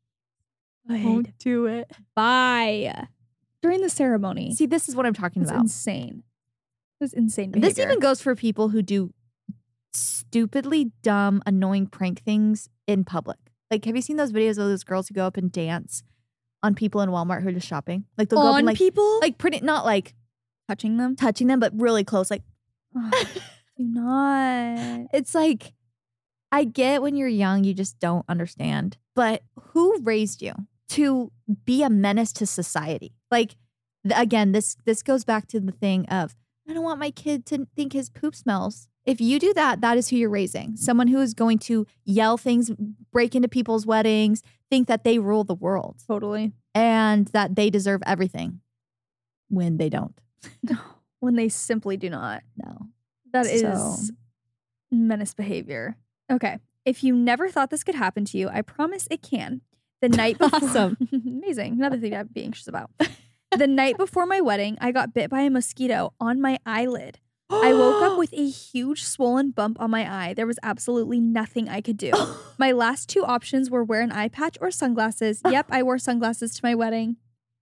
Don't do it. Bye. During the ceremony. See, this is what I'm talking It's about. insane. It was insane behavior. This even goes for people who do stupidly dumb, annoying prank things in public. Like, have you seen those videos of those girls who go up and dance on people in Walmart who are just shopping? Like, they'll go up on and like, people like pretty, not like touching them. touching them, but really close. Like, Oh, do not. it's like, I get when you're young, you just don't understand. But who raised you to be a menace to society? Like, th- again, this this goes back to the thing of, I don't want my kid to think his poop smells. If you do that, that is who you're raising. Someone who is going to yell things, break into people's weddings, think that they rule the world Totally. and that they deserve everything when they don't. When they simply do not. No. That is So- menace behavior. Okay. If you never thought this could happen to you, I promise it can. The night before. Awesome. Amazing. Another thing I'd be anxious about. The night before my wedding, I got bit by a mosquito on my eyelid. I woke up with a huge swollen bump on my eye. There was absolutely nothing I could do. My last two options were wear an eye patch or sunglasses. Yep, I wore sunglasses to my wedding.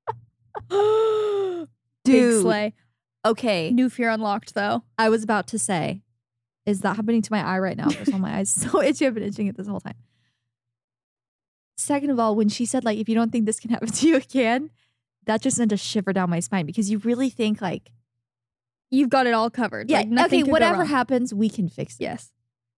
Big Dude. slay. Okay. New fear unlocked, though. I was about to say, is that happening to my eye right now? First of all, my eye's so itchy. I've been itching it this whole time. Second of all, when she said, like, if you don't think this can happen to you, it can, that just sent a shiver down my spine because you really think, like, you've got it all covered. Yeah. Like, nothing okay. could go Whatever wrong. happens, we can fix it. Yes.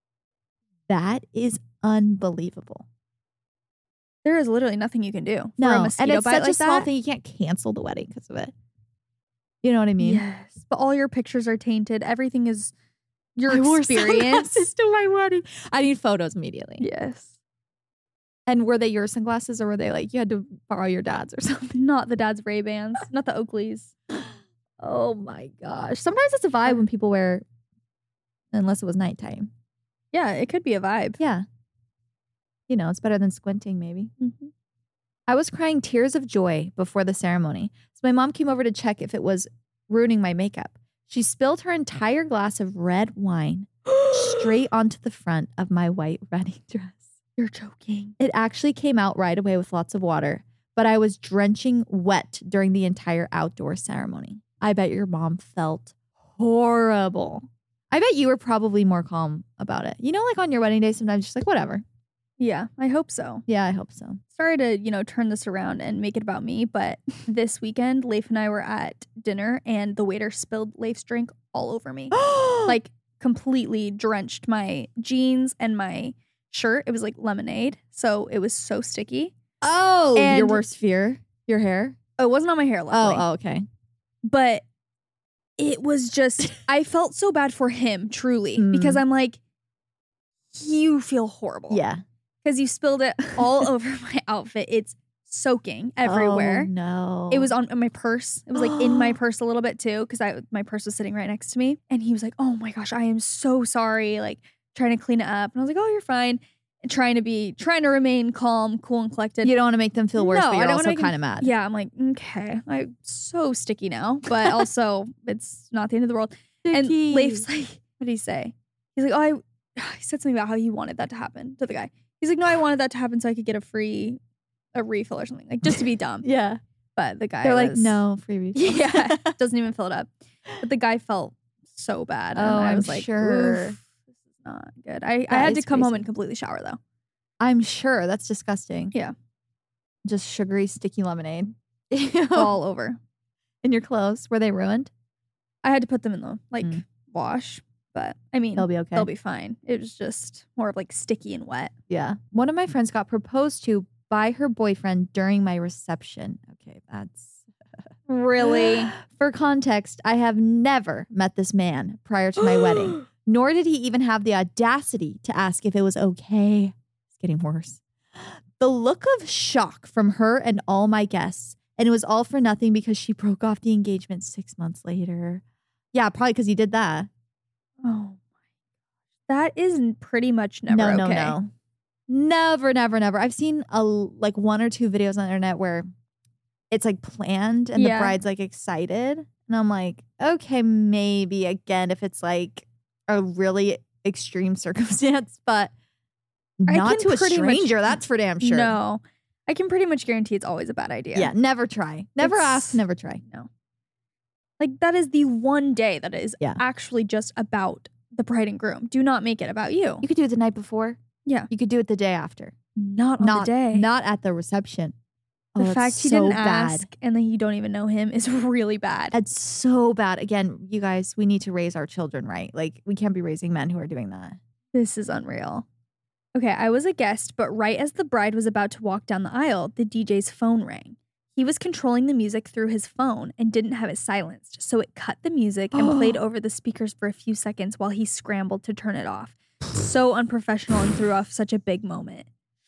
That is unbelievable. There is literally nothing you can do. For No, a mosquito and it's bite such like a small that. thing. You can't cancel the wedding because of it. You know what I mean? Yes. But all your pictures are tainted. Everything is your I wore experience. sunglasses to my wedding. I need photos immediately. Yes. And were they your sunglasses or were they like you had to borrow your dad's or something? Not the dad's Ray-Bans. Not the Oakleys. Oh my gosh. Sometimes it's a vibe when people wear, unless it was nighttime. Yeah, it could be a vibe. Yeah. You know, it's better than squinting maybe. Mm-hmm. I was crying tears of joy before the ceremony. So my mom came over to check if it was ruining my makeup. She spilled her entire glass of red wine straight onto the front of my white wedding dress. You're joking. It actually came out right away with lots of water, but I was drenching wet during the entire outdoor ceremony. I bet your mom felt horrible. I bet you were probably more calm about it. You know, like on your wedding day, sometimes just like, whatever. Yeah, I hope so. Yeah, I hope so. Sorry to, you know, turn this around and make it about me, but this weekend, Leif and I were at dinner and the waiter spilled Leif's drink all over me. Like, completely drenched my jeans and my shirt. It was like lemonade. So it was so sticky. Oh, your And- worst fear? Your hair? Oh, it wasn't on my hair, Oh, luckily. oh, okay. But it was just, I felt so bad for him, truly, Mm. because I'm like, you feel horrible. Yeah. Because you spilled it all over my outfit. It's soaking everywhere. Oh, no. It was on my purse. It was like in my purse a little bit too, because I my purse was sitting right next to me. And he was like, "Oh my gosh, I am so sorry." Like trying to clean it up, and I was like, "Oh, you're fine." And trying to be, trying to remain calm, cool, and collected. You don't want to make them feel worse, No, but I you're don't also wanna make kind him- of mad. Yeah, I'm like, okay, I'm so sticky now, but also it's not the end of the world. And Sticky. Leif's like, what did he say? He's like, oh, I, he said something about how he wanted that to happen to the guy. He's like, no, I wanted that to happen so I could get a free, a refill or something, like just to be dumb. Yeah. But the guy, They're like, was- no, free refill. yeah, doesn't even fill it up. But the guy felt so bad. And Oh, I I'm was like, sure. "Oof, this is not good. I, I That had to is come home crazy. and completely shower though. I'm sure. That's disgusting. Yeah. Just sugary, sticky lemonade. All over. In your clothes. Were they ruined? I had to put them in the like Mm. wash, but I mean, They'll be okay. they'll be fine. It was just more of like sticky and wet. Yeah. One of my friends got proposed to by her boyfriend during my reception. Okay, that's Really? For context, I have never met this man prior to my wedding, nor did he even have the audacity to ask if it was okay. It's getting worse. The look of shock from her and all my guests, and it was all for nothing because she broke off the engagement six months later. Yeah, probably because he did that. Oh my, that is pretty much never no, okay. no, no. Never, never, never. I've seen a like one or two videos on the internet where it's like planned and Yeah. the bride's like excited. And I'm like, okay, maybe again if it's like a really extreme circumstance, but I not can to a pretty much- stranger. That's for damn sure. No, I can pretty much guarantee it's always a bad idea. Yeah, never try. Never It's- ask, never try. No. Like that is the one day that is Yeah. actually just about the bride and groom. Do not make it about you. You could do it the night before. Yeah. You could do it the day after. Not on not the day. Not at the reception. the Oh, that's fact he so didn't bad. ask and then you don't even know him is really bad. That's so bad. Again, you guys, we need to raise our children right. Like, we can't be raising men who are doing that. This is unreal. Okay, I was a guest, but right as the bride was about to walk down the aisle, the D J's phone rang. He was controlling the music through his phone and didn't have it silenced, so it cut the music and played over the speakers for a few seconds while he scrambled to turn it off. So unprofessional and threw off such a big moment.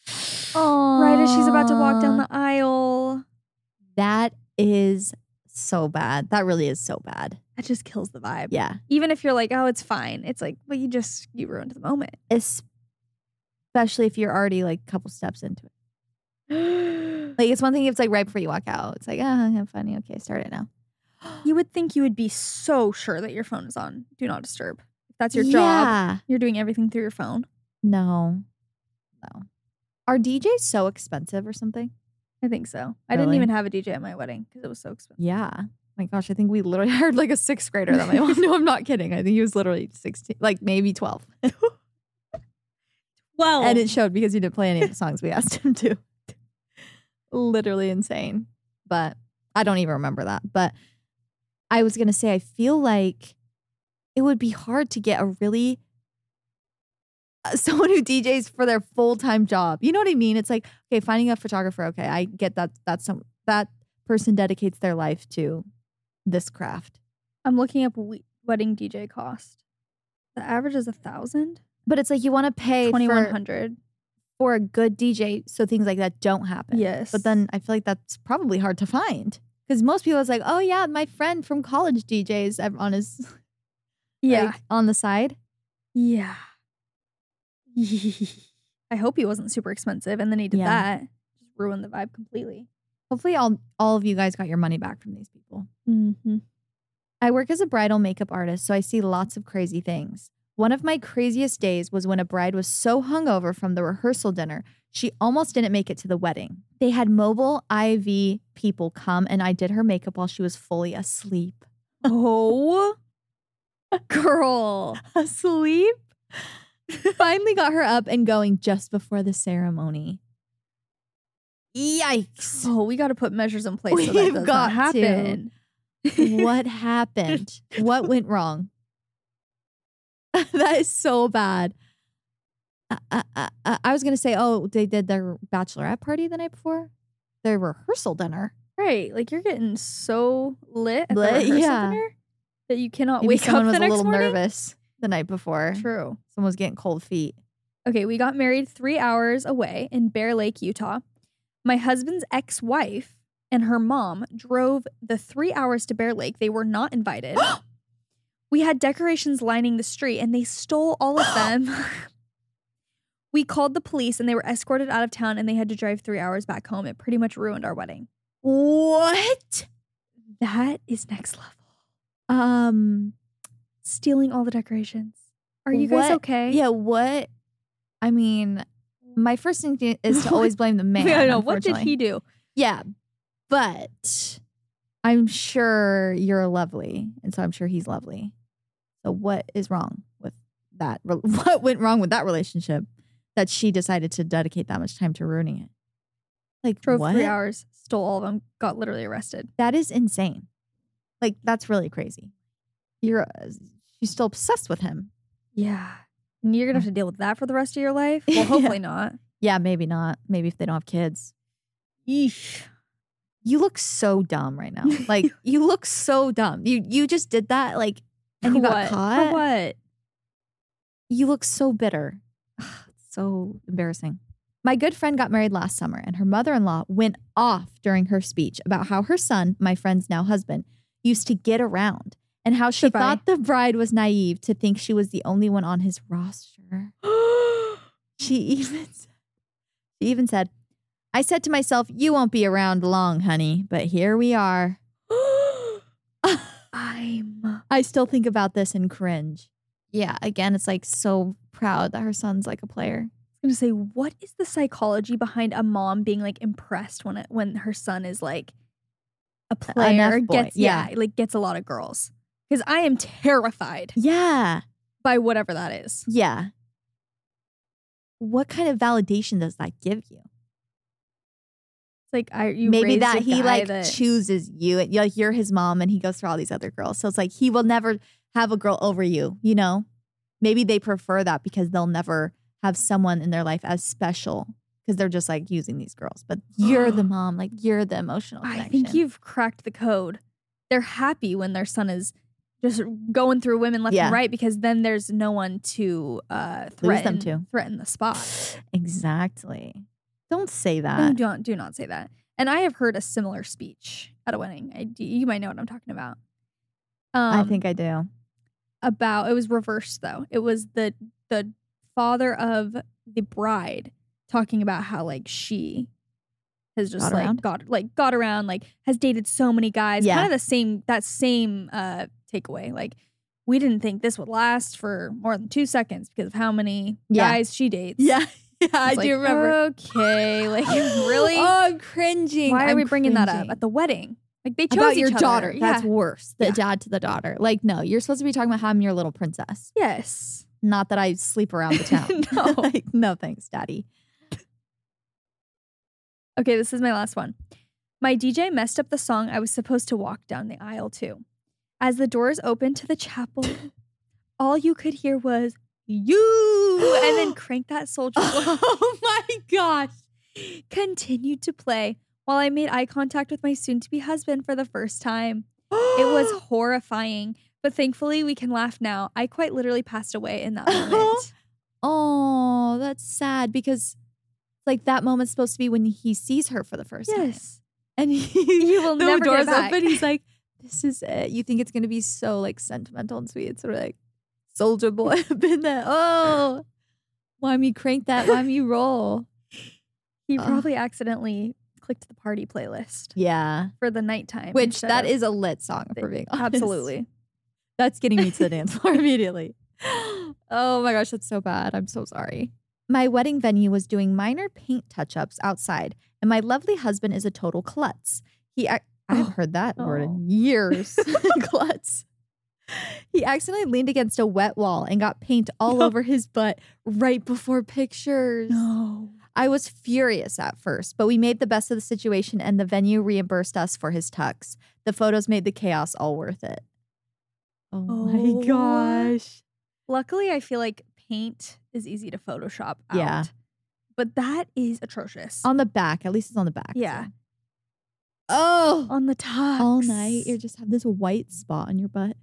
Right as she's about to walk down the aisle. That is so bad. That really is so bad. That just kills the vibe. Yeah. Even if you're like, oh, it's fine. It's like, well, you just, you ruined the moment. Especially if you're already like a couple steps into it. Like, it's one thing if it's like right before you walk out. It's like, oh, yeah, funny. Okay, start it now. You would think you would be so sure that your phone is on Do Not Disturb. If that's your job, Yeah. you're doing everything through your phone. No. No. Are D Js so expensive or something? I think so. I didn't Really? even have a D J at my wedding because it was so expensive. Yeah. My gosh, I think we literally hired like a sixth grader that my mom. No, I'm not kidding. I think he was literally sixteen, like maybe twelve. Well, And it showed because he didn't play any of the songs we asked him to. Literally insane. But I don't even remember that. But I was going to say, I feel like it would be hard to get a really, uh, someone who D Js for their full-time job. You know what I mean? It's like, okay, finding a photographer. Okay, I get that. That's some, that person dedicates their life to this craft. I'm looking up we- wedding D J cost. The average is a thousand. But it's like you want to pay twenty-one for, hundred for a good D J so things like that don't happen. Yes. But then I feel like that's probably hard to find. Because most people is like, oh yeah, my friend from college D Js on his, Yeah. like, on the side. Yeah. I hope he wasn't super expensive and then he did Yeah. that. Just ruined the vibe completely. Hopefully all, all of you guys got your money back from these people. Mm-hmm. I work as a bridal makeup artist, so I see lots of crazy things. One of my craziest days was when a bride was so hungover from the rehearsal dinner, she almost didn't make it to the wedding. They had mobile I V people come and I did her makeup while she was fully asleep. Oh, girl. Asleep? Finally got her up and going just before the ceremony. Yikes. Oh, we got to put measures in place so that We've does got not to. happen. What happened? What went wrong? That is so bad. I, I, I, I was going to say, oh, they did their bachelorette party the night before? Their rehearsal dinner. Right. Like you're getting so lit at Lit, the rehearsal yeah. dinner that you cannot Maybe wake someone up was the a next little morning. nervous the night before. True. Someone was getting cold feet. Okay, we got married three hours away in Bear Lake, Utah. My husband's ex-wife and her mom drove the three hours to Bear Lake. They were not invited. We had decorations lining the street and they stole all of them. We called the police and they were escorted out of town and they had to drive three hours back home. It pretty much ruined our wedding. What? That is next level. Um, Stealing all the decorations. Are you guys what- okay? Yeah, what? I mean, my first instinct is to always blame the man. I know. What did unfortunately. he do? Yeah, but I'm sure you're lovely, and so I'm sure he's lovely. So what is wrong with that? Re- What went wrong with that relationship that she decided to dedicate that much time to ruining it? Like, Drove what? three hours, stole all of them, got literally arrested. That is insane. Like, that's really crazy. You're uh, she's still obsessed with him. Yeah. And you're going to have to deal with that for the rest of your life? Well, hopefully not. Yeah, maybe not. Maybe if they don't have kids. Eesh. You look so dumb right now. Like, you look so dumb. You you just did that, like, and you got What? caught. For what? You look so bitter. So embarrassing. My good friend got married last summer, and her mother-in-law went off during her speech about how her son, my friend's now husband, used to get around, and how she Goodbye. thought the bride was naive to think she was the only one on his roster. She even she even said, I said to myself, you won't be around long, honey, but here we are. I'm. I still think about this and cringe. Yeah, again, it's like so proud that her son's like a player. I was going to say, what is the psychology behind a mom being like impressed when it, when her son is like a player, F boy, gets, yeah. yeah. like gets a lot of girls? Because I am terrified Yeah, by whatever that is. yeah. What kind of validation does that give you? It's like, I, you Maybe raised that a he guy like that, chooses you. And you're, like, you're his mom and he goes through all these other girls. So it's like he will never have a girl over you, you know? Maybe they prefer that because they'll never have someone in their life as special because they're just like using these girls. But you're the mom, like you're the emotional connection. I think you've cracked the code. They're happy when their son is just going through women left Yeah. and right because then there's no one to uh, Lose them threaten, to. threaten the spot. Exactly. Don't say Oh, that. don't do not say that. And I have heard a similar speech at a wedding. I, you might know what I'm talking about. Um, I think I do. about it was reversed though. It was the the father of the bride talking about how like she has just Got like around? got like got around, like has dated so many guys. Yeah. Kind of the same that same uh takeaway. Like we didn't think this would last for more than two seconds because of how many Yeah. guys she dates. Yeah, yeah, I It's like, do remember. Okay, like really? Oh, I'm cringing. Why are I'm we bringing that up cringing. at the wedding? Like they chose About each your other. daughter? Yeah. That's worse. The Yeah. dad to the daughter. Like, no, you're supposed to be talking about how I'm your little princess. Yes. Not that I sleep around the town. No. Like, no thanks, daddy. Okay, this is my last one. My D J messed up the song I was supposed to walk down the aisle to. As the doors opened to the chapel, all you could hear was, you, and then Crank That Soldier Boy. Oh my gosh. Continued to play while I made eye contact with my soon-to-be husband for the first time. It was horrifying, but thankfully we can laugh now. I quite literally passed away in that moment. Oh, that's sad because like that moment's supposed to be when he sees her for the first time. Yes. And he, He will the never get doors back. open. He's like, this is it. You think it's going to be so like sentimental and sweet. It's sort of like, Soldier Boy, been there. Oh, why me crank that? Why me roll? He Ugh. probably accidentally clicked the party playlist Yeah. for the nighttime. Which instead that of- is a lit song, if we're being honest. Absolutely. That's getting me to the dance floor immediately. Oh my gosh, that's so bad. I'm so sorry. My wedding venue was doing minor paint touch-ups outside, and my lovely husband is a total klutz. He, ac- I haven't heard that word in years. Klutz. He accidentally leaned against a wet wall and got paint all No. over his butt right before pictures. No. I was furious at first, but we made the best of the situation and the venue reimbursed us for his tux. The photos made the chaos all worth it. Oh, Oh. my gosh. Luckily, I feel like paint is easy to Photoshop out. Yeah. But that is atrocious. On the back, at least it's on the back. Yeah. too. Oh, On the tux. all night you just have this white spot on your butt.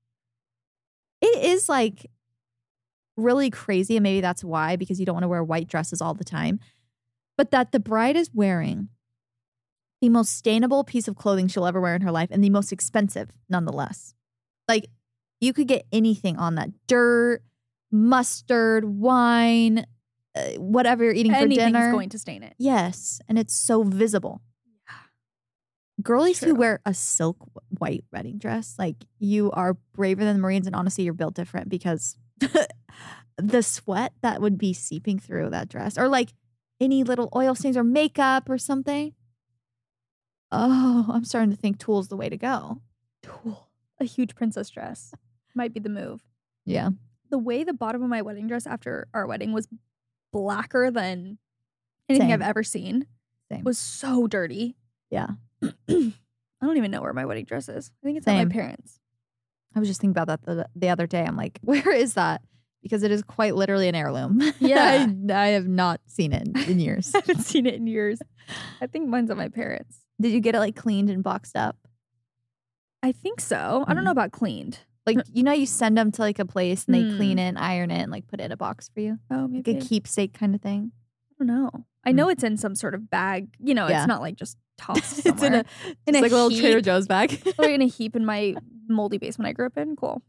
It is like really crazy, and maybe that's why, because you don't want to wear white dresses all the time. But that the bride is wearing the most stainable piece of clothing she'll ever wear in her life, and the most expensive, nonetheless. Like you could get anything on that: dirt, mustard, wine, uh, whatever you're eating for Anything's dinner. going to stain it. Yes, and it's so visible. Girlies who True. wear a silk w- white wedding dress, like you are braver than the Marines, and honestly, you're built different because the sweat that would be seeping through that dress, or like any little oil stains or makeup or something. Oh, I'm starting to think tull's the way to go. Tulle. A huge princess dress might be the move. Yeah. The way the bottom of my wedding dress after our wedding was blacker than anything Same. I've ever seen Same. was so dirty. Yeah. I don't even know where my wedding dress is. I think it's at Same. my parents'. I was just thinking about that the, the other day. I'm like, where is that? Because it is quite literally an heirloom. Yeah. I, I have not seen it in, in years. I haven't seen it in years. I think mine's at my parents'. Did you get it like cleaned and boxed up? I think so. I don't know about cleaned. Like, you know, you send them to like a place and they Hmm. clean it and iron it and like put it in a box for you. Oh, Like maybe. a keepsake kind of thing. I don't know. I Hmm. know it's in some sort of bag. You know, Yeah. it's not like just tossed It's in somewhere. a, in it's a like a little Trader heap. Joe's bag. Like in a heap in my moldy basement I grew up in. Cool.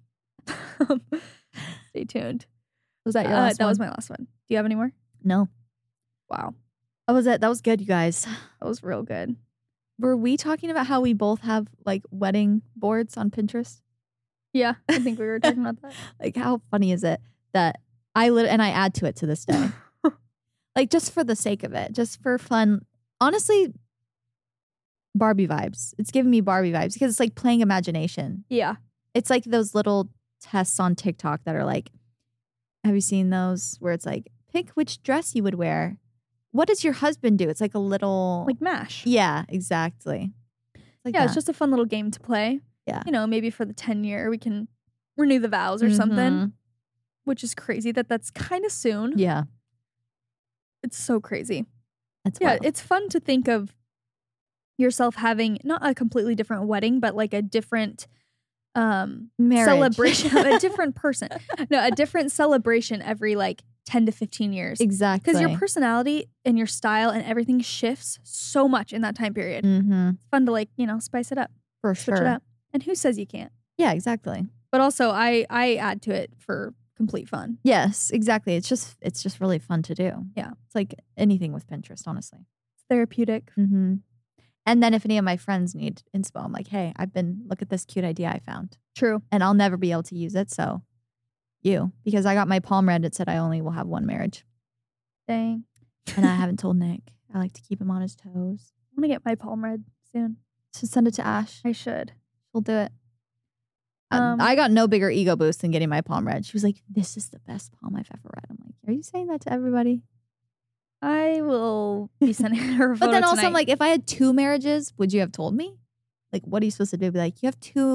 Stay tuned. Was that your Uh, last that one? was my last one. Do you have any more? No. Wow. That was it. That was good, you guys. That was real good. Were we talking about how we both have like wedding boards on Pinterest? Yeah, I think we were talking about that. Like, how funny is it that I lit and I add to it to this day? Like, just for the sake of it, just for fun. Honestly, Barbie vibes. It's giving me Barbie vibes because it's like playing imagination. Yeah. It's like those little tests on TikTok that are like, have you seen those where it's like, pick which dress you would wear? What does your husband do? It's like a little, Like MASH. yeah, exactly. It's like yeah, that. it's just a fun little game to play. Yeah. You know, maybe for the ten year we can renew the vows or something, Mhm. which is crazy that that's kind of soon. Yeah, It's so crazy. that's Yeah, wild. it's fun to think of yourself having not a completely different wedding, but like a different um Marriage. celebration of a different person. No, a different celebration every like ten to fifteen years. Exactly. Because your personality and your style and everything shifts so much in that time period. Mm-hmm. It's fun to like, you know, spice it up, For switch sure. it up. And who says you can't? Yeah, exactly. But also I I add to it for complete fun. Yes, exactly. It's just it's just really fun to do. Yeah. It's like anything with Pinterest, honestly. It's therapeutic. Mm-hmm. And then if any of my friends need inspo, I'm like, hey, I've been, look at this cute idea I found. True. And I'll never be able to use it. So you, because I got my palm read, it said I only will have one marriage. Dang. And I haven't told Nick. I like to keep him on his toes. I want to get my palm read soon. So send it to Ash. I should. She'll do it. Um, Um, I got no bigger ego boost than getting my palm read. She was like, this is the best palm I've ever read. I'm like, are you saying that to everybody? I will be sending her a photo But then also, I'm tonight. like, if I had two marriages, would you have told me? Like, what are you supposed to do? Be like, you have two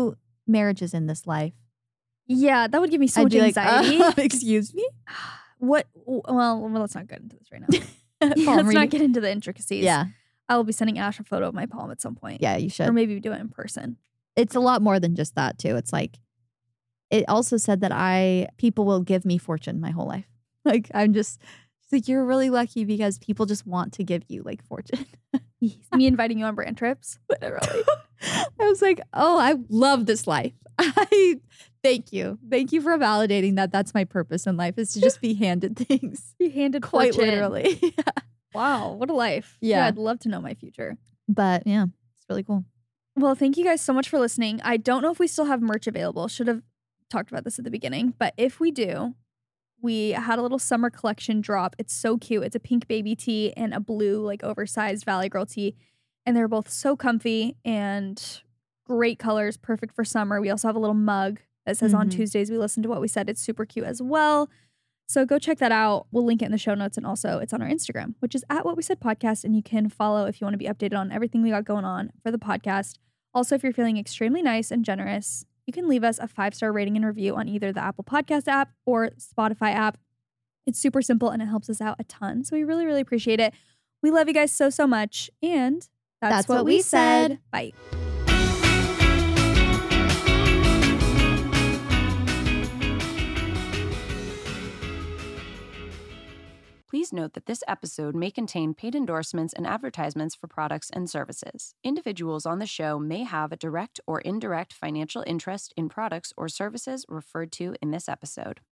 marriages in this life. Yeah, that would give me so I'd much be like, anxiety. uh, excuse me? What? Well, well, let's not get into this right now. Palm Let's reading. not get into the intricacies. Yeah. I will be sending Ash a photo of my palm at some point. Yeah, you should. Or maybe do it in person. It's a lot more than just that too. It's like, it also said that I, people will give me fortune my whole life. Like, I'm just, she's like, you're really lucky because people just want to give you like fortune. Me inviting you on brand trips. Literally. I was like, oh, I love this life. I thank you. Thank you for validating that that's my purpose in life, is to just be handed things. Be handed Quite fortune. literally. Yeah. Wow, what a life. Yeah. I'd love to know my future. But yeah, it's really cool. Well, thank you guys so much for listening. I don't know if we still have merch available. Should have talked about this at the beginning. But if we do, we had a little summer collection drop. It's so cute. It's a pink baby tee and a blue, like oversized Valley Girl tee. And they're both so comfy and great colors, perfect for summer. We also have a little mug that says on Mhm. Tuesdays we listen to what we said. It's super cute as well. So go check that out. We'll link it in the show notes. And also it's on our Instagram, which is at What We Said Podcast. And you can follow if you want to be updated on everything we got going on for the podcast. Also, if you're feeling extremely nice and generous, you can leave us a five-star rating and review on either the Apple Podcast app or Spotify app. It's super simple and it helps us out a ton. So we really, really appreciate it. We love you guys so, so much. And that's, That's what, what we we said. said. Bye. Please note that this episode may contain paid endorsements and advertisements for products and services. Individuals on the show may have a direct or indirect financial interest in products or services referred to in this episode.